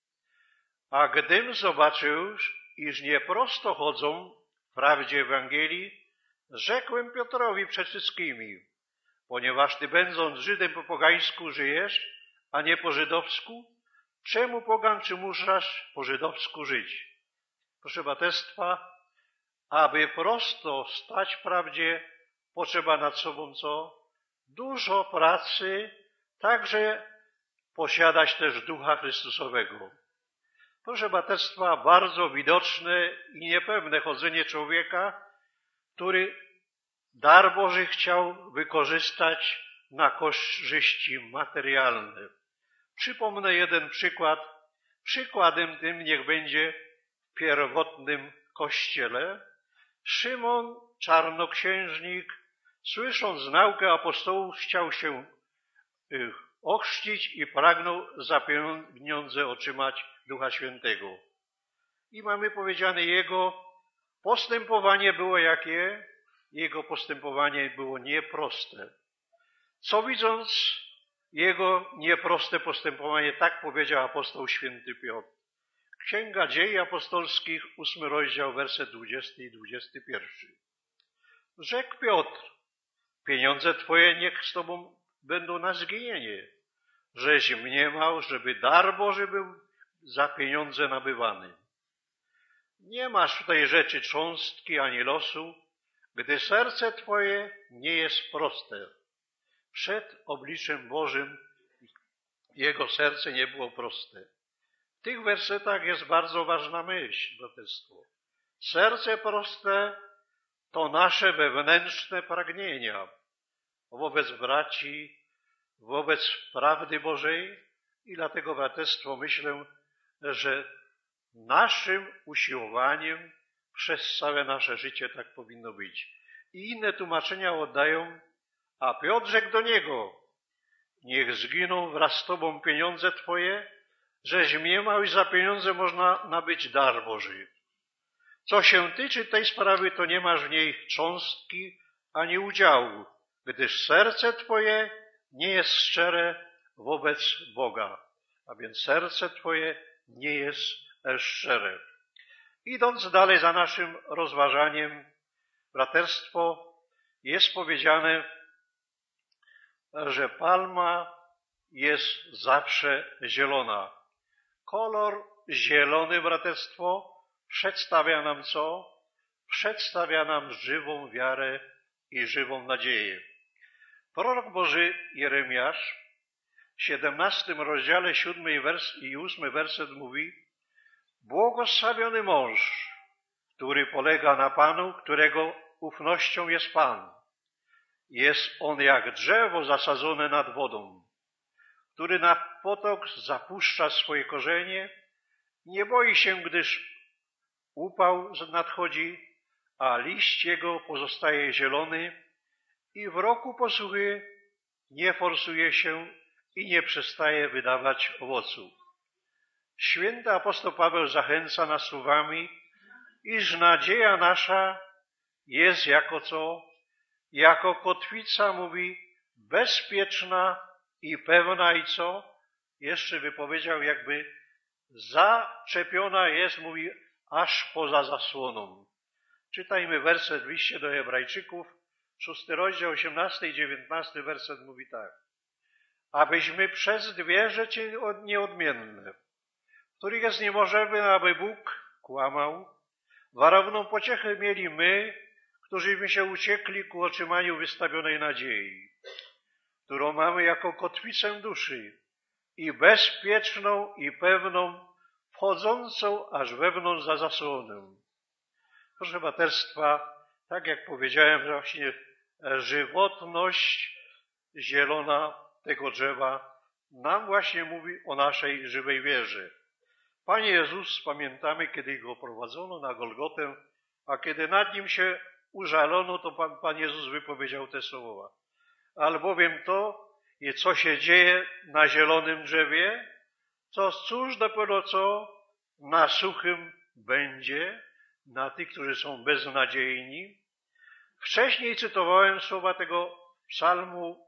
A gdym zobaczył, iż nieprosto chodzą w prawdzie Ewangelii, rzekłem Piotrowi przed wszystkimi, ponieważ ty będąc Żydem po pogańsku żyjesz, a nie po żydowsku, czemu pogan przymuszasz po żydowsku żyć? Proszę braterstwa, aby prosto stać w prawdzie, potrzeba nad sobą co? Dużo pracy, także posiadać też Ducha Chrystusowego. Proszę braterstwa, bardzo widoczne i niepewne chodzenie człowieka, który dar Boży chciał wykorzystać na korzyści materialne. Przypomnę jeden przykład. Przykładem tym niech będzie w pierwotnym kościele. Szymon, czarnoksiężnik, słysząc naukę apostołów, chciał się ochrzcić i pragnął za pieniądze otrzymać Ducha Świętego. I mamy powiedziane, jego postępowanie było jakie? Jego postępowanie było nieproste. Co widząc jego nieproste postępowanie, tak powiedział apostoł święty Piotr. Księga Dziejów Apostolskich, 8 rozdział, werset 20 i 21. Rzekł Piotr, pieniądze twoje niech z tobą będą na zginienie, żeś mniemał, żeby dar Boży był za pieniądze nabywany. Nie masz w tej rzeczy cząstki ani losu, gdy serce twoje nie jest proste. Przed obliczem Bożym jego serce nie było proste. W tych wersetach jest bardzo ważna myśl, braterstwo. Serce proste to nasze wewnętrzne pragnienia wobec braci, wobec prawdy Bożej i dlatego, braterstwo, myślę, że naszym usiłowaniem przez całe nasze życie tak powinno być. I inne tłumaczenia oddają, a Piotr rzekł do niego, niech zginą wraz z tobą pieniądze twoje, żeś mniemał i za pieniądze można nabyć dar Boży. Co się tyczy tej sprawy, to nie masz w niej cząstki ani udziału, gdyż serce twoje nie jest szczere wobec Boga, a więc serce twoje nie jest szczere. Idąc dalej za naszym rozważaniem, braterstwo, jest powiedziane, że palma jest zawsze zielona. Kolor zielony, braterstwo, przedstawia nam co? Przedstawia nam żywą wiarę i żywą nadzieję. Prorok Boży Jeremiasz w 17 rozdziale 7 i 8 werset mówi: błogosławiony mąż, który polega na Panu, którego ufnością jest Pan. Jest on jak drzewo zasadzone nad wodą, który na potok zapuszcza swoje korzenie, nie boi się, gdyż upał nadchodzi, a liść jego pozostaje zielony i w roku posłuchy nie forsuje się i nie przestaje wydawać owocu. Święty apostoł Paweł zachęca nas słowami, iż nadzieja nasza jest jako co? Jako kotwica, mówi, bezpieczna i pewna i co? Jeszcze by powiedział, jakby zaczepiona jest, mówi, aż poza zasłoną. Czytajmy werset w liście do Hebrajczyków, 6 rozdział, 18 i 19 werset mówi tak. Abyśmy przez dwie rzeczy nieodmienne, których jest niemożliwe, aby Bóg kłamał, warowną pociechę mieli my, którzyśmy się uciekli ku otrzymaniu wystawionej nadziei, którą mamy jako kotwicę duszy i bezpieczną i pewną, wchodzącą aż wewnątrz za zasłonę. Proszę braterstwa, tak jak powiedziałem, właśnie żywotność zielona tego drzewa nam właśnie mówi o naszej żywej wierze. Panie Jezus, pamiętamy, kiedy go prowadzono na Golgotę, a kiedy nad nim się użalono, to Pan Jezus wypowiedział te słowa. Albowiem to, co się dzieje na zielonym drzewie, Cóż dopiero co na suchym będzie, na tych, którzy są beznadziejni. Wcześniej cytowałem słowa tego psalmu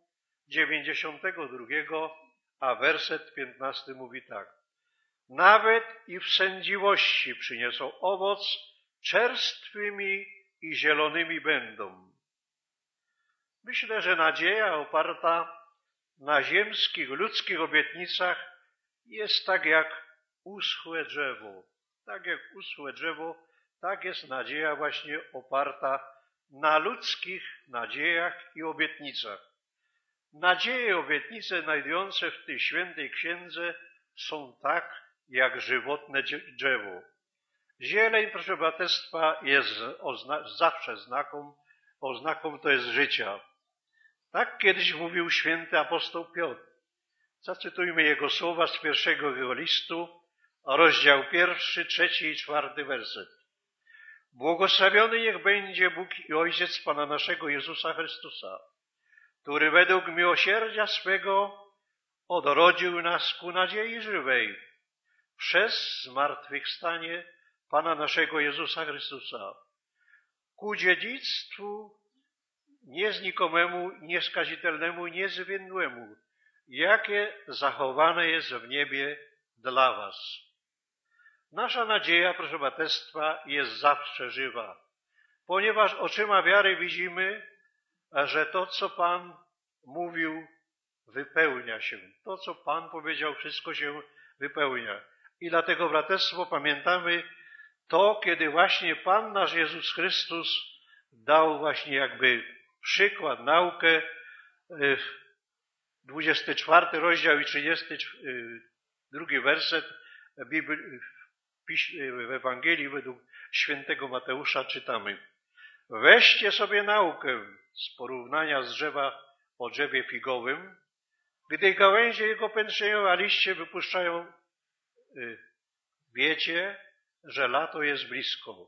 92, a werset 15 mówi tak. Nawet i w sędziwości przyniosą owoc, czerstwymi i zielonymi będą. Myślę, że nadzieja oparta na ziemskich, ludzkich obietnicach jest tak jak uschłe drzewo. Tak jak uschłe drzewo, tak jest nadzieja właśnie oparta na ludzkich nadziejach i obietnicach. Nadzieje i obietnice znajdujące w tej świętej księdze są tak jak żywotne drzewo. Zieleń, proszę braterstwa, jest zawsze oznaką to jest życia. Tak kiedyś mówił święty apostoł Piotr. Zacytujmy jego słowa z pierwszego jego listu, rozdział 1, 3 i 4 werset. Błogosławiony niech będzie Bóg i Ojciec Pana naszego Jezusa Chrystusa, który według miłosierdzia swego odrodził nas ku nadziei żywej przez zmartwychwstanie Pana naszego Jezusa Chrystusa, ku dziedzictwu nieznikomemu, nieskazitelnemu, niezwiędłemu, jakie zachowane jest w niebie dla was. Nasza nadzieja, proszę braterstwa, jest zawsze żywa, ponieważ oczyma wiary widzimy, że to, co Pan mówił, wypełnia się. To, co Pan powiedział, wszystko się wypełnia. I dlatego, braterstwo, pamiętamy to, kiedy właśnie Pan nasz Jezus Chrystus dał właśnie jakby przykład, naukę, 24 rozdział i 32 werset w Ewangelii według świętego Mateusza czytamy. Weźcie sobie naukę z porównania z drzewa o drzewie figowym. Gdy gałęzie jego pęcznieją, a liście wypuszczają, wiecie, że lato jest blisko.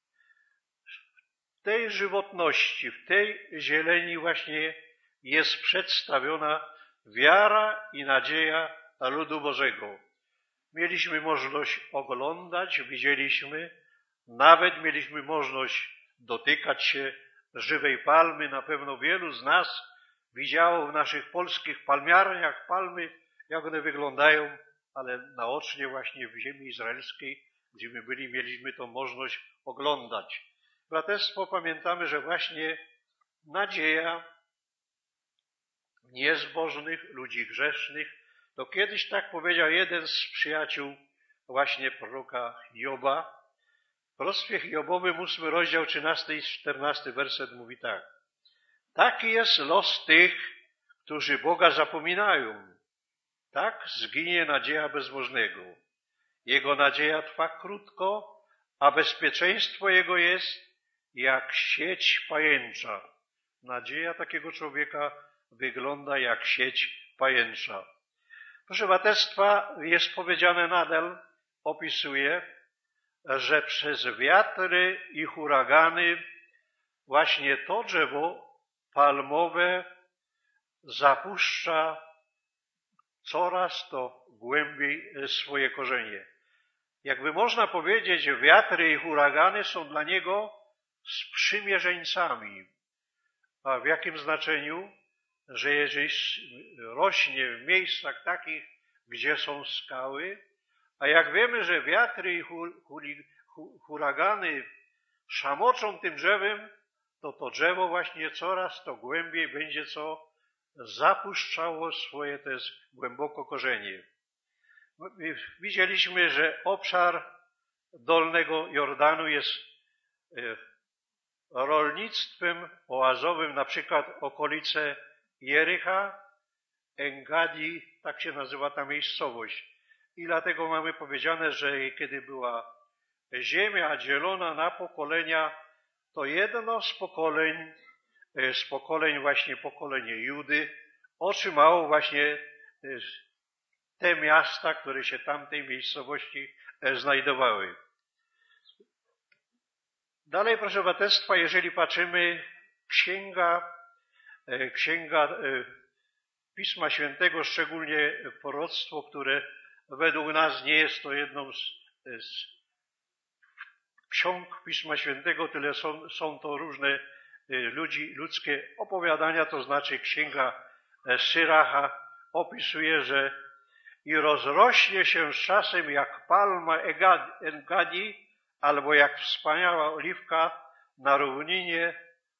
W tej żywotności, w tej zieleni właśnie jest przedstawiona wiara i nadzieja ludu Bożego. Mieliśmy możliwość oglądać, widzieliśmy, nawet mieliśmy możliwość dotykać się żywej palmy. Na pewno wielu z nas widziało w naszych polskich palmiarniach palmy, jak one wyglądają, ale naocznie właśnie w ziemi izraelskiej, gdzie my byli, mieliśmy tą możliwość oglądać. Braterstwo, pamiętamy, że właśnie nadzieja niezbożnych, ludzi grzesznych, to kiedyś tak powiedział jeden z przyjaciół właśnie proroka Joba. W proroctwie Jobowym 8 rozdział 13 i 14 werset mówi tak. Taki jest los tych, którzy Boga zapominają. Tak zginie nadzieja bezbożnego. Jego nadzieja trwa krótko, a bezpieczeństwo jego jest jak sieć pajęcza. Nadzieja takiego człowieka wygląda jak sieć pajęcza. Proszę braterstwa, jest powiedziane nadal, opisuje, że przez wiatry i huragany właśnie to drzewo palmowe zapuszcza coraz to głębiej swoje korzenie. Jakby można powiedzieć, wiatry i huragany są dla niego sprzymierzeńcami. A w jakim znaczeniu? Że jeżeli rośnie w miejscach takich, gdzie są skały, a jak wiemy, że wiatry i huragany szamoczą tym drzewem, to to drzewo właśnie coraz to głębiej będzie zapuszczało swoje też głęboko korzenie. Widzieliśmy, że obszar Dolnego Jordanu jest rolnictwem oazowym, na przykład okolice Jericha, Engadi, tak się nazywa ta miejscowość. I dlatego mamy powiedziane, że kiedy była ziemia dzielona na pokolenia, to jedno z pokoleń właśnie pokolenie Judy, otrzymało właśnie te miasta, które się tamtej miejscowości znajdowały. Dalej, proszę braterstwa, jeżeli patrzymy, księga Pisma Świętego, szczególnie proroctwo, które według nas nie jest to jedną z ksiąg Pisma Świętego, tyle są to różne ludzkie opowiadania, to znaczy księga Syracha opisuje, że i rozrośnie się z czasem jak palma Engadi, albo jak wspaniała oliwka na równinie,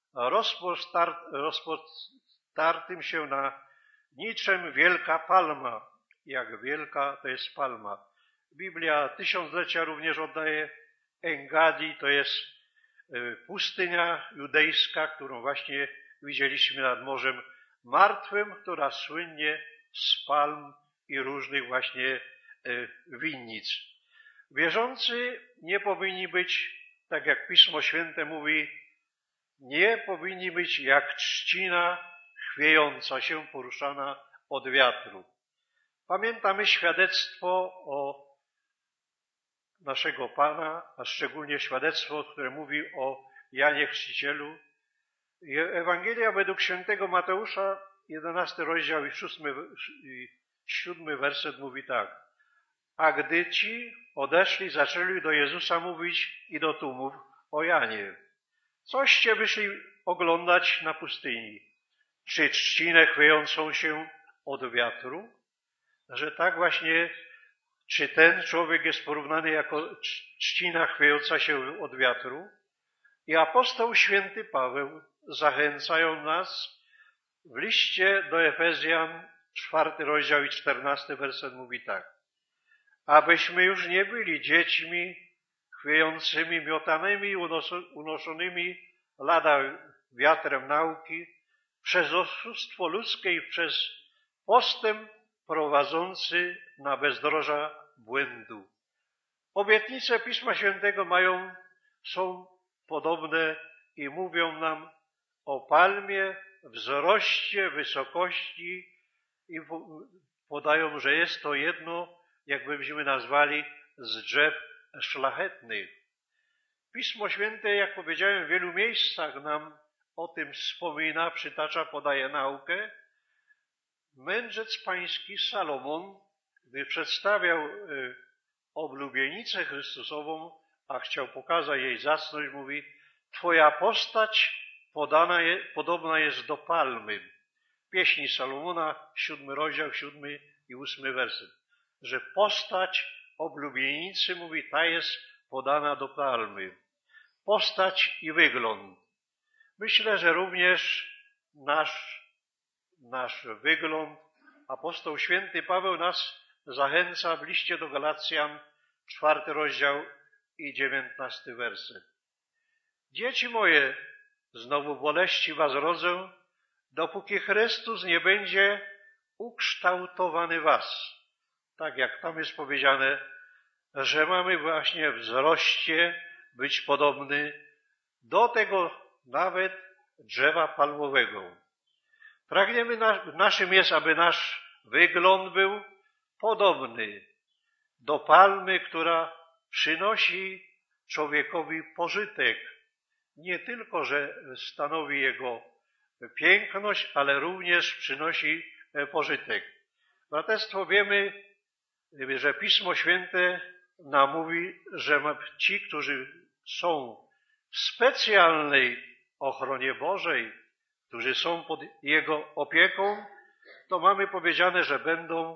rozpostartym się na niczym wielka palma. Jak wielka to jest palma. Biblia tysiąclecia również oddaje Engadi, to jest pustynia judejska, którą właśnie widzieliśmy nad Morzem Martwym, która słynnie z palm i różnych właśnie winnic. Wierzący nie powinni być, tak jak Pismo Święte mówi, nie powinni być jak trzcina chwiejąca się, poruszana od wiatru. Pamiętamy świadectwo o naszego Pana, a szczególnie świadectwo, które mówi o Janie Chrzcicielu. Ewangelia według świętego Mateusza, 11 rozdział i 7 werset mówi tak. A gdy ci odeszli, zaczęli do Jezusa mówić i do tłumów o Janie. Coście wyszli oglądać na pustyni? Czy trzcinę chwiejącą się od wiatru? Że tak właśnie, czy ten człowiek jest porównany jako trzcina chwiejąca się od wiatru? I apostoł święty Paweł zachęcają nas w liście do Efezjan, 4 rozdział i 14 werset mówi tak. Abyśmy już nie byli dziećmi chwiejącymi, miotanymi i unoszonymi lada wiatrem nauki, przez oszustwo ludzkie i przez postęp prowadzący na bezdroża błędu. Obietnice Pisma Świętego są podobne i mówią nam o palmie, wzroście, wysokości i podają, że jest to jedno, jakbyśmy nazwali, z drzew szlachetnych. Pismo Święte, jak powiedziałem, w wielu miejscach nam o tym wspomina, przytacza, podaje naukę. Mędrzec pański Salomon, gdy przedstawiał oblubienicę Chrystusową, a chciał pokazać jej zacność, mówi, Twoja postać podobna jest do palmy. Pieśni Salomona, 7 rozdział, 7 i 8 werset. Że postać oblubienicy, mówi, ta jest podana do palmy. Postać i wygląd. Myślę, że również nasz wygląd, apostoł święty Paweł nas zachęca w liście do Galacjan, 4 rozdział i 19 werset. Dzieci moje, znowu boleści was rodzę, dopóki Chrystus nie będzie ukształtowany was. Tak jak tam jest powiedziane, że mamy właśnie w wzroście być podobny do tego nawet drzewa palmowego. Pragniemy naszym jest, aby nasz wygląd był podobny do palmy, która przynosi człowiekowi pożytek. Nie tylko, że stanowi jego piękność, ale również przynosi pożytek. Braterstwo, wiemy, że Pismo Święte nam mówi, że ci, którzy są w specjalnej ochronie Bożej, którzy są pod Jego opieką, to mamy powiedziane, że będą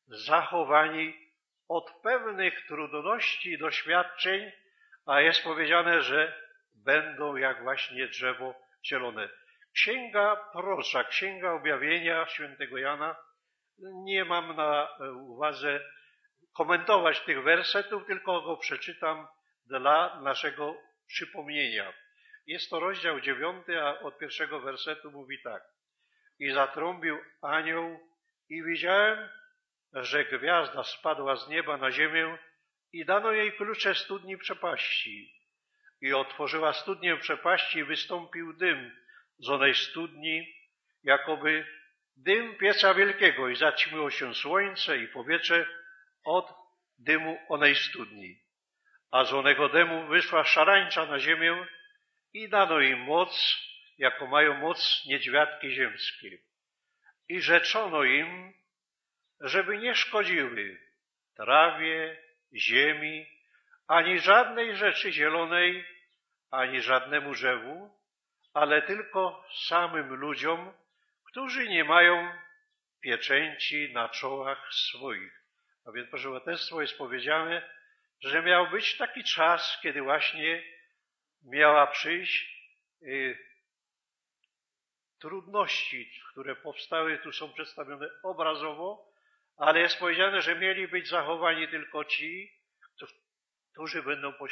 zachowani od pewnych trudności i doświadczeń, a jest powiedziane, że będą jak właśnie drzewo zielone. Księga Prorocza, Księga Objawienia świętego Jana, nie mam na uwadze komentować tych wersetów, tylko go przeczytam dla naszego przypomnienia. Jest to rozdział 9, a od 1 wersetu mówi tak. I zatrąbił anioł i widziałem, że gwiazda spadła z nieba na ziemię i dano jej klucze studni przepaści. I otworzyła studnię przepaści i wystąpił dym z onej studni, jakoby dym pieca wielkiego i zaćmiło się słońce i powietrze od dymu onej studni. A z onego dymu wyszła szarańcza na ziemię i dano im moc, jako mają moc niedźwiadki ziemskie. I rzeczono im, żeby nie szkodziły trawie, ziemi, ani żadnej rzeczy zielonej, ani żadnemu drzewu, ale tylko samym ludziom, którzy nie mają pieczęci na czołach swoich. A więc, proszę braterstwo, jest powiedziane, że miał być taki czas, kiedy właśnie miała przyjść trudności, które powstały, tu są przedstawione obrazowo, ale jest powiedziane, że mieli być zachowani tylko ci, którzy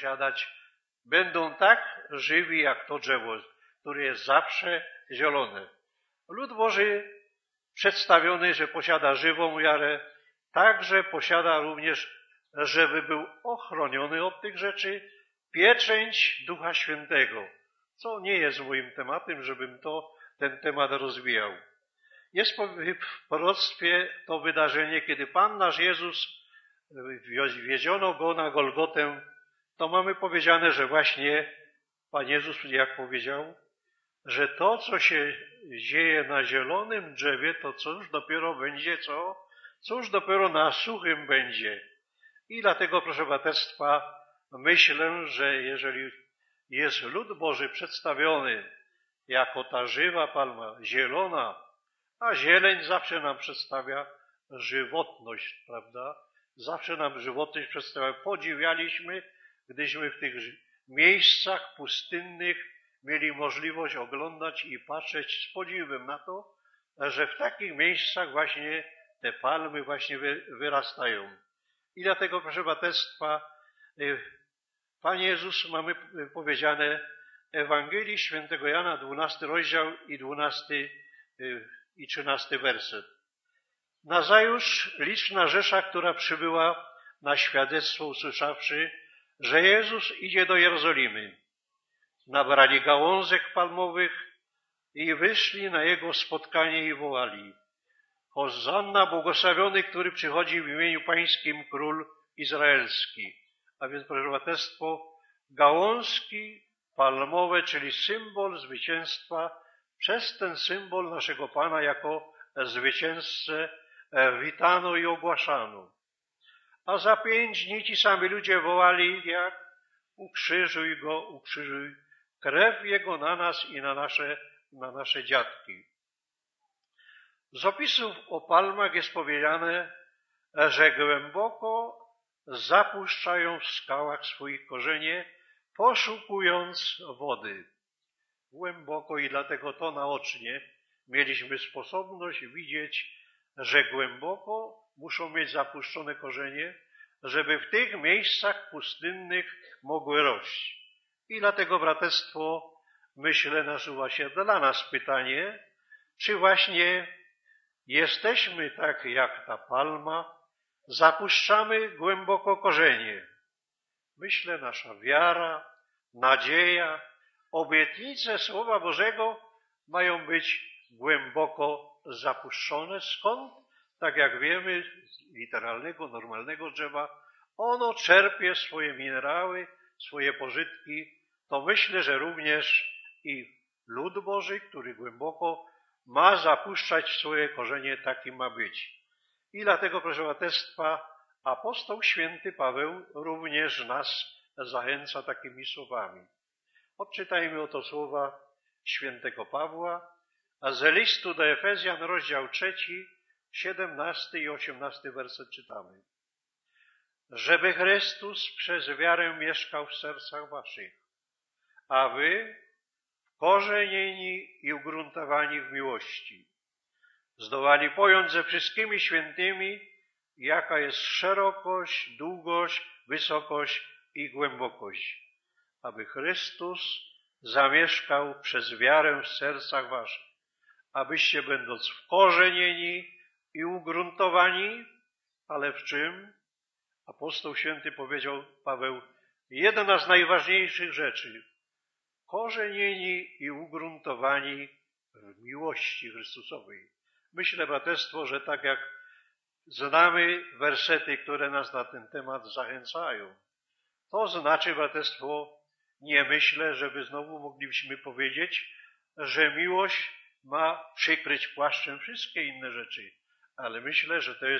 będą tak żywi jak to drzewo, które jest zawsze zielone. Lud Boży przedstawiony, że posiada żywą wiarę, także posiada również, żeby był ochroniony od tych rzeczy, pieczęć Ducha Świętego, co nie jest moim tematem, żebym ten temat rozwijał. Jest w proroctwie to wydarzenie, kiedy Pan nasz Jezus, wieziono Go na Golgotę, to mamy powiedziane, że właśnie Pan Jezus, jak powiedział, że to, co się dzieje na zielonym drzewie, to cóż dopiero będzie, cóż dopiero na suchym będzie. I dlatego, proszę braterstwa, myślę, że jeżeli jest lud Boży przedstawiony jako ta żywa palma, zielona, a zieleń zawsze nam przedstawia żywotność, prawda? Zawsze nam żywotność przedstawia. Podziwialiśmy, gdyśmy w tych miejscach pustynnych mieli możliwość oglądać i patrzeć z podziwem na to, że w takich miejscach właśnie te palmy właśnie wyrastają. I dlatego, proszę braterstwa, Panie Jezus, mamy powiedziane Ewangelii Świętego Jana, 12 rozdział i 12 i 13 werset. Nazajutrz liczna rzesza, która przybyła na świadectwo, usłyszawszy, że Jezus idzie do Jerozolimy, nabrali gałązek palmowych i wyszli na Jego spotkanie i wołali: Hosanna, błogosławiony, który przychodzi w imieniu Pańskim, Król Izraelski. A więc, proszę braterstwo, gałązki palmowe, czyli symbol zwycięstwa, przez ten symbol naszego Pana jako zwycięzcę witano i ogłaszano. A za 5 dni ci sami ludzie wołali, jak ukrzyżuj Go, ukrzyżuj, krew Jego na nas i na nasze dziadki. Z opisów o palmach jest powiedziane, że głęboko zapuszczają w skałach swoich korzenie, poszukując wody. Głęboko i dlatego to naocznie mieliśmy sposobność widzieć, że głęboko muszą mieć zapuszczone korzenie, żeby w tych miejscach pustynnych mogły rosć. I dlatego, braterstwo, myślę, nasuwa się dla nas pytanie, czy właśnie jesteśmy tak jak ta palma, zapuszczamy głęboko korzenie. Myślę, nasza wiara, nadzieja, obietnice Słowa Bożego mają być głęboko zapuszczone. Skąd? Tak jak wiemy, z literalnego, normalnego drzewa, ono czerpie swoje minerały, swoje pożytki. To myślę, że również i lud Boży, który głęboko ma zapuszczać swoje korzenie, taki ma być. I dlatego, proszę braterstwa, apostoł święty Paweł również nas zachęca takimi słowami. Odczytajmy oto słowa świętego Pawła, a z listu do Efezjan, rozdział 3, 17 i 18 werset czytamy. Żeby Chrystus przez wiarę mieszkał w sercach waszych, a wy wkorzenieni i ugruntowani w miłości, zdołali pojąć ze wszystkimi świętymi, jaka jest szerokość, długość, wysokość i głębokość, aby Chrystus zamieszkał przez wiarę w sercach waszych, abyście będąc wkorzenieni i ugruntowani, ale w czym? Apostoł święty powiedział, Paweł, jedna z najważniejszych rzeczy, korzenieni i ugruntowani w miłości Chrystusowej. Myślę, braterstwo, że tak jak znamy wersety, które nas na ten temat zachęcają, to znaczy, braterstwo, nie myślę, żeby znowu moglibyśmy powiedzieć, że miłość ma przykryć płaszczem wszystkie inne rzeczy, ale myślę, że to jest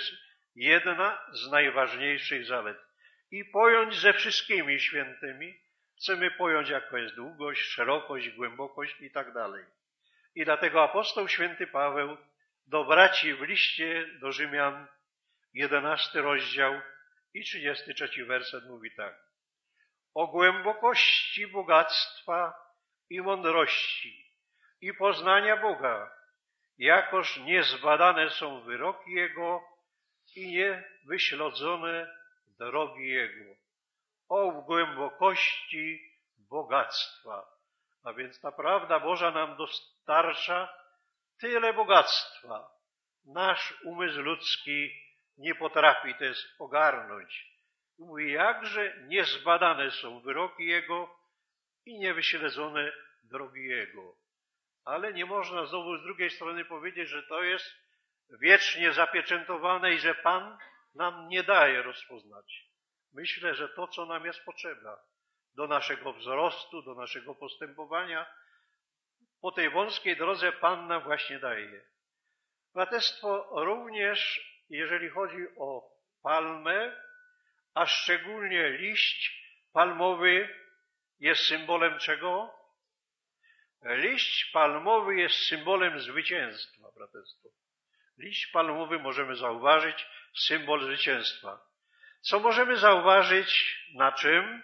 jedna z najważniejszych zalet. I pojąć ze wszystkimi świętymi, chcemy pojąć, jaka jest długość, szerokość, głębokość i tak dalej. I dlatego apostoł święty Paweł do braci w liście do Rzymian, 11 rozdział i 33 werset mówi tak. O głębokości bogactwa i mądrości i poznania Boga, jakoż niezbadane są wyroki Jego i niewyśledzone drogi Jego. O głębokości bogactwa. A więc ta prawda Boża nam dostarcza tyle bogactwa. Nasz umysł ludzki nie potrafi to jest ogarnąć. Mówi, jakże niezbadane są wyroki Jego i niewyśledzone drogi Jego. Ale nie można znowu z drugiej strony powiedzieć, że to jest wiecznie zapieczętowane i że Pan nam nie daje rozpoznać. Myślę, że to, co nam jest potrzeba do naszego wzrostu, do naszego postępowania, po tej wąskiej drodze Pan nam właśnie daje. Braterstwo, również jeżeli chodzi o palmę, a szczególnie liść palmowy jest symbolem czego? Liść palmowy jest symbolem zwycięstwa, braterstwo. Liść palmowy możemy zauważyć, symbol zwycięstwa. Co możemy zauważyć na czym?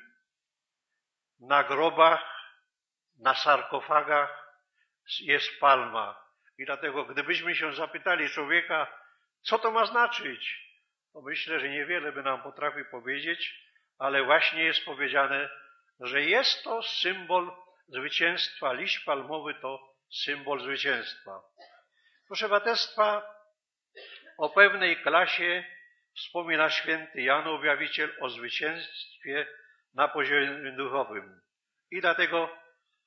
Na grobach, na sarkofagach jest palma. I dlatego, gdybyśmy się zapytali człowieka, co to ma znaczyć, to myślę, że niewiele by nam potrafił powiedzieć, ale właśnie jest powiedziane, że jest to symbol zwycięstwa. Liść palmowy to symbol zwycięstwa. Proszę braterstwa, o pewnej klasie wspomina święty Jan Objawiciel o zwycięstwie na poziomie duchowym. I dlatego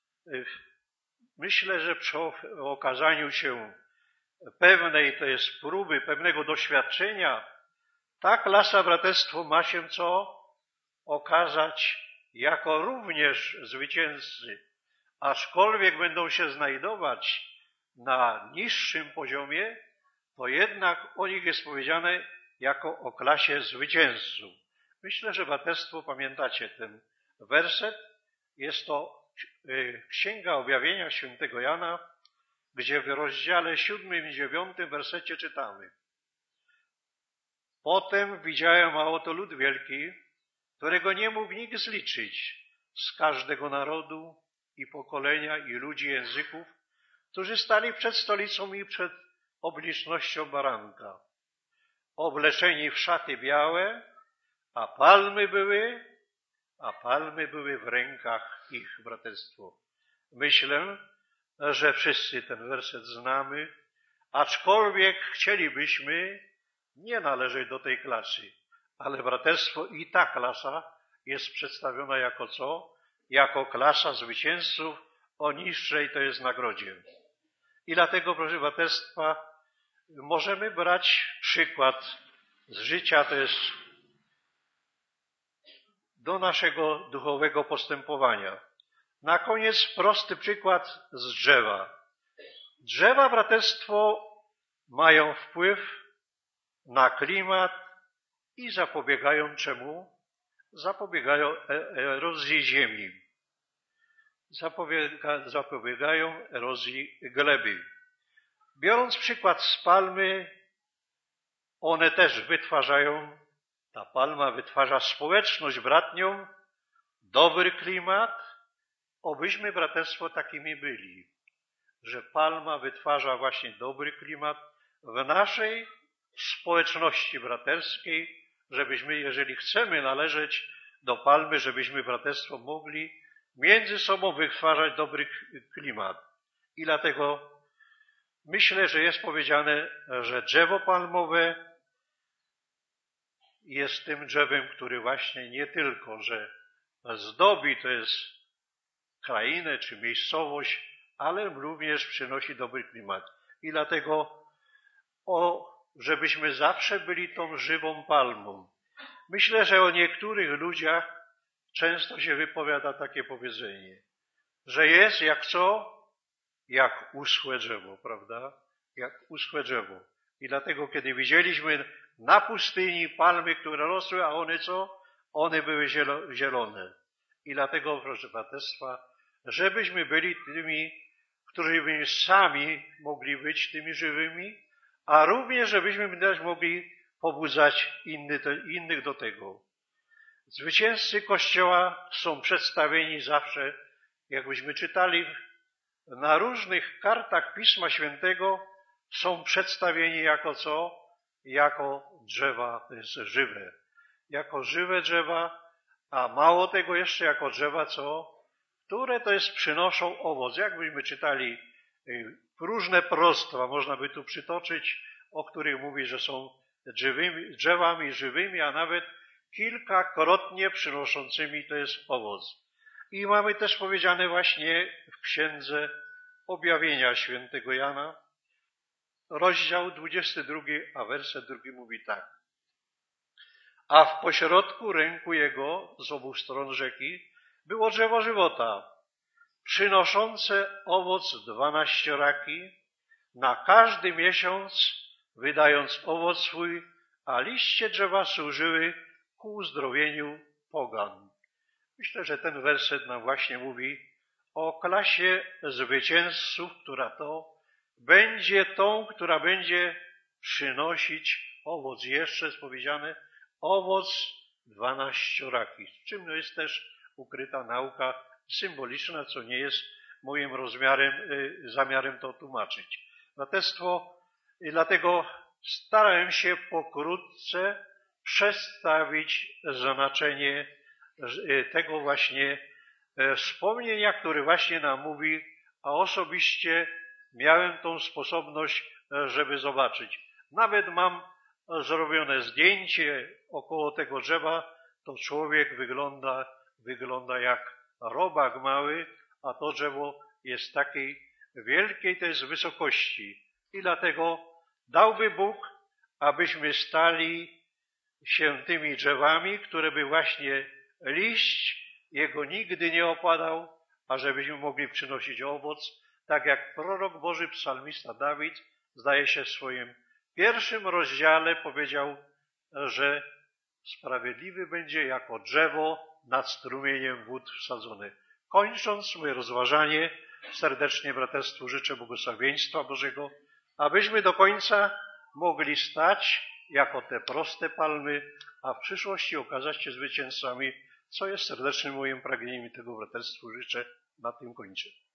myślę, że przy okazaniu się pewnej, to jest próby, pewnego doświadczenia, ta klasa, braterstwo, ma się co okazać jako również zwycięzcy, aczkolwiek będą się znajdować na niższym poziomie, to jednak o nich jest powiedziane jako o klasie zwycięzców. Myślę, że braterstwo pamiętacie ten werset. Jest to Księga Objawienia świętego Jana, gdzie w rozdziale 7 i 9 wersecie czytamy. Potem widziałem, a oto lud wielki, którego nie mógł nikt zliczyć, z każdego narodu i pokolenia i ludzi języków, którzy stali przed stolicą i przed oblicznością baranka, obleczeni w szaty białe, a palmy były w rękach ich, braterstwo. Myślę, że wszyscy ten werset znamy, aczkolwiek chcielibyśmy nie należeć do tej klasy, ale braterstwo i ta klasa jest przedstawiona jako co? Jako klasa zwycięzców o niższej, to jest nagrodzie. I dlatego, proszę braterstwa, możemy brać przykład z życia, to jest do naszego duchowego postępowania. Na koniec prosty przykład z drzewa. Drzewa, braterstwo, mają wpływ na klimat i zapobiegają czemu? Zapobiegają erozji ziemi. Zapobiegają erozji gleby. Biorąc przykład z palmy, one też wytwarzają, ta palma wytwarza społeczność bratnią, dobry klimat. Obyśmy, braterstwo, takimi byli, że palma wytwarza właśnie dobry klimat w naszej społeczności braterskiej, żebyśmy, jeżeli chcemy należeć do palmy, żebyśmy, braterstwo, mogli między sobą wytwarzać dobry klimat. I dlatego myślę, że jest powiedziane, że drzewo palmowe jest tym drzewem, który właśnie nie tylko, że zdobi, to jest krainę czy miejscowość, ale również przynosi dobry klimat. I dlatego, żebyśmy zawsze byli tą żywą palmą. Myślę, że o niektórych ludziach często się wypowiada takie powiedzenie, że jest jak co? Jak uschłe drzewo, prawda? Jak uschłe drzewo. I dlatego, kiedy widzieliśmy na pustyni palmy, które rosły, a one co? One były zielone. I dlatego, proszę braterstwa, żebyśmy byli tymi, którzy by sami mogli być tymi żywymi, a również żebyśmy też mogli pobudzać innych do tego. Zwycięzcy Kościoła są przedstawieni zawsze, jakbyśmy czytali na różnych kartach Pisma Świętego, są przedstawieni jako co? Jako drzewa, to jest żywe. Jako żywe drzewa, a mało tego jeszcze jako drzewa co? Które to jest przynoszą owoc. Jakbyśmy czytali różne proroctwa, można by tu przytoczyć, o których mówi, że są drzewami żywymi, a nawet kilkakrotnie przynoszącymi to jest owoc. I mamy też powiedziane właśnie w Księdze Objawienia świętego Jana, rozdział 22, a werset 2 mówi tak. A w pośrodku ręku jego, z obu stron rzeki, było drzewo żywota, przynoszące owoc 12 raki, na każdy miesiąc wydając owoc swój, a liście drzewa służyły ku uzdrowieniu pogan. Myślę, że ten werset nam właśnie mówi o klasie zwycięzców, która to będzie tą, która będzie przynosić owoc. Jeszcze jest powiedziane owoc 12-raki, z czym jest też ukryta nauka symboliczna, co nie jest moim zamiarem to tłumaczyć. Dlatego starałem się pokrótce przedstawić znaczenie tego właśnie wspomnienia, który właśnie nam mówi, a osobiście miałem tą sposobność, żeby zobaczyć. Nawet mam zrobione zdjęcie około tego drzewa, to człowiek wygląda jak robak mały, a to drzewo jest takiej wielkiej, to jest wysokości. I dlatego dałby Bóg, abyśmy stali się tymi drzewami, które by właśnie liść jego nigdy nie opadał, a żebyśmy mogli przynosić owoc, tak jak prorok Boży, psalmista Dawid, zdaje się w swoim 1 rozdziale powiedział, że sprawiedliwy będzie jako drzewo nad strumieniem wód wsadzony. Kończąc moje rozważanie, serdecznie braterstwu życzę błogosławieństwa Bożego, abyśmy do końca mogli stać jako te proste palmy, a w przyszłości okazać się zwycięzcami, co jest serdecznym moim pragnieniem i tego braterstwu życzę. Na tym kończę.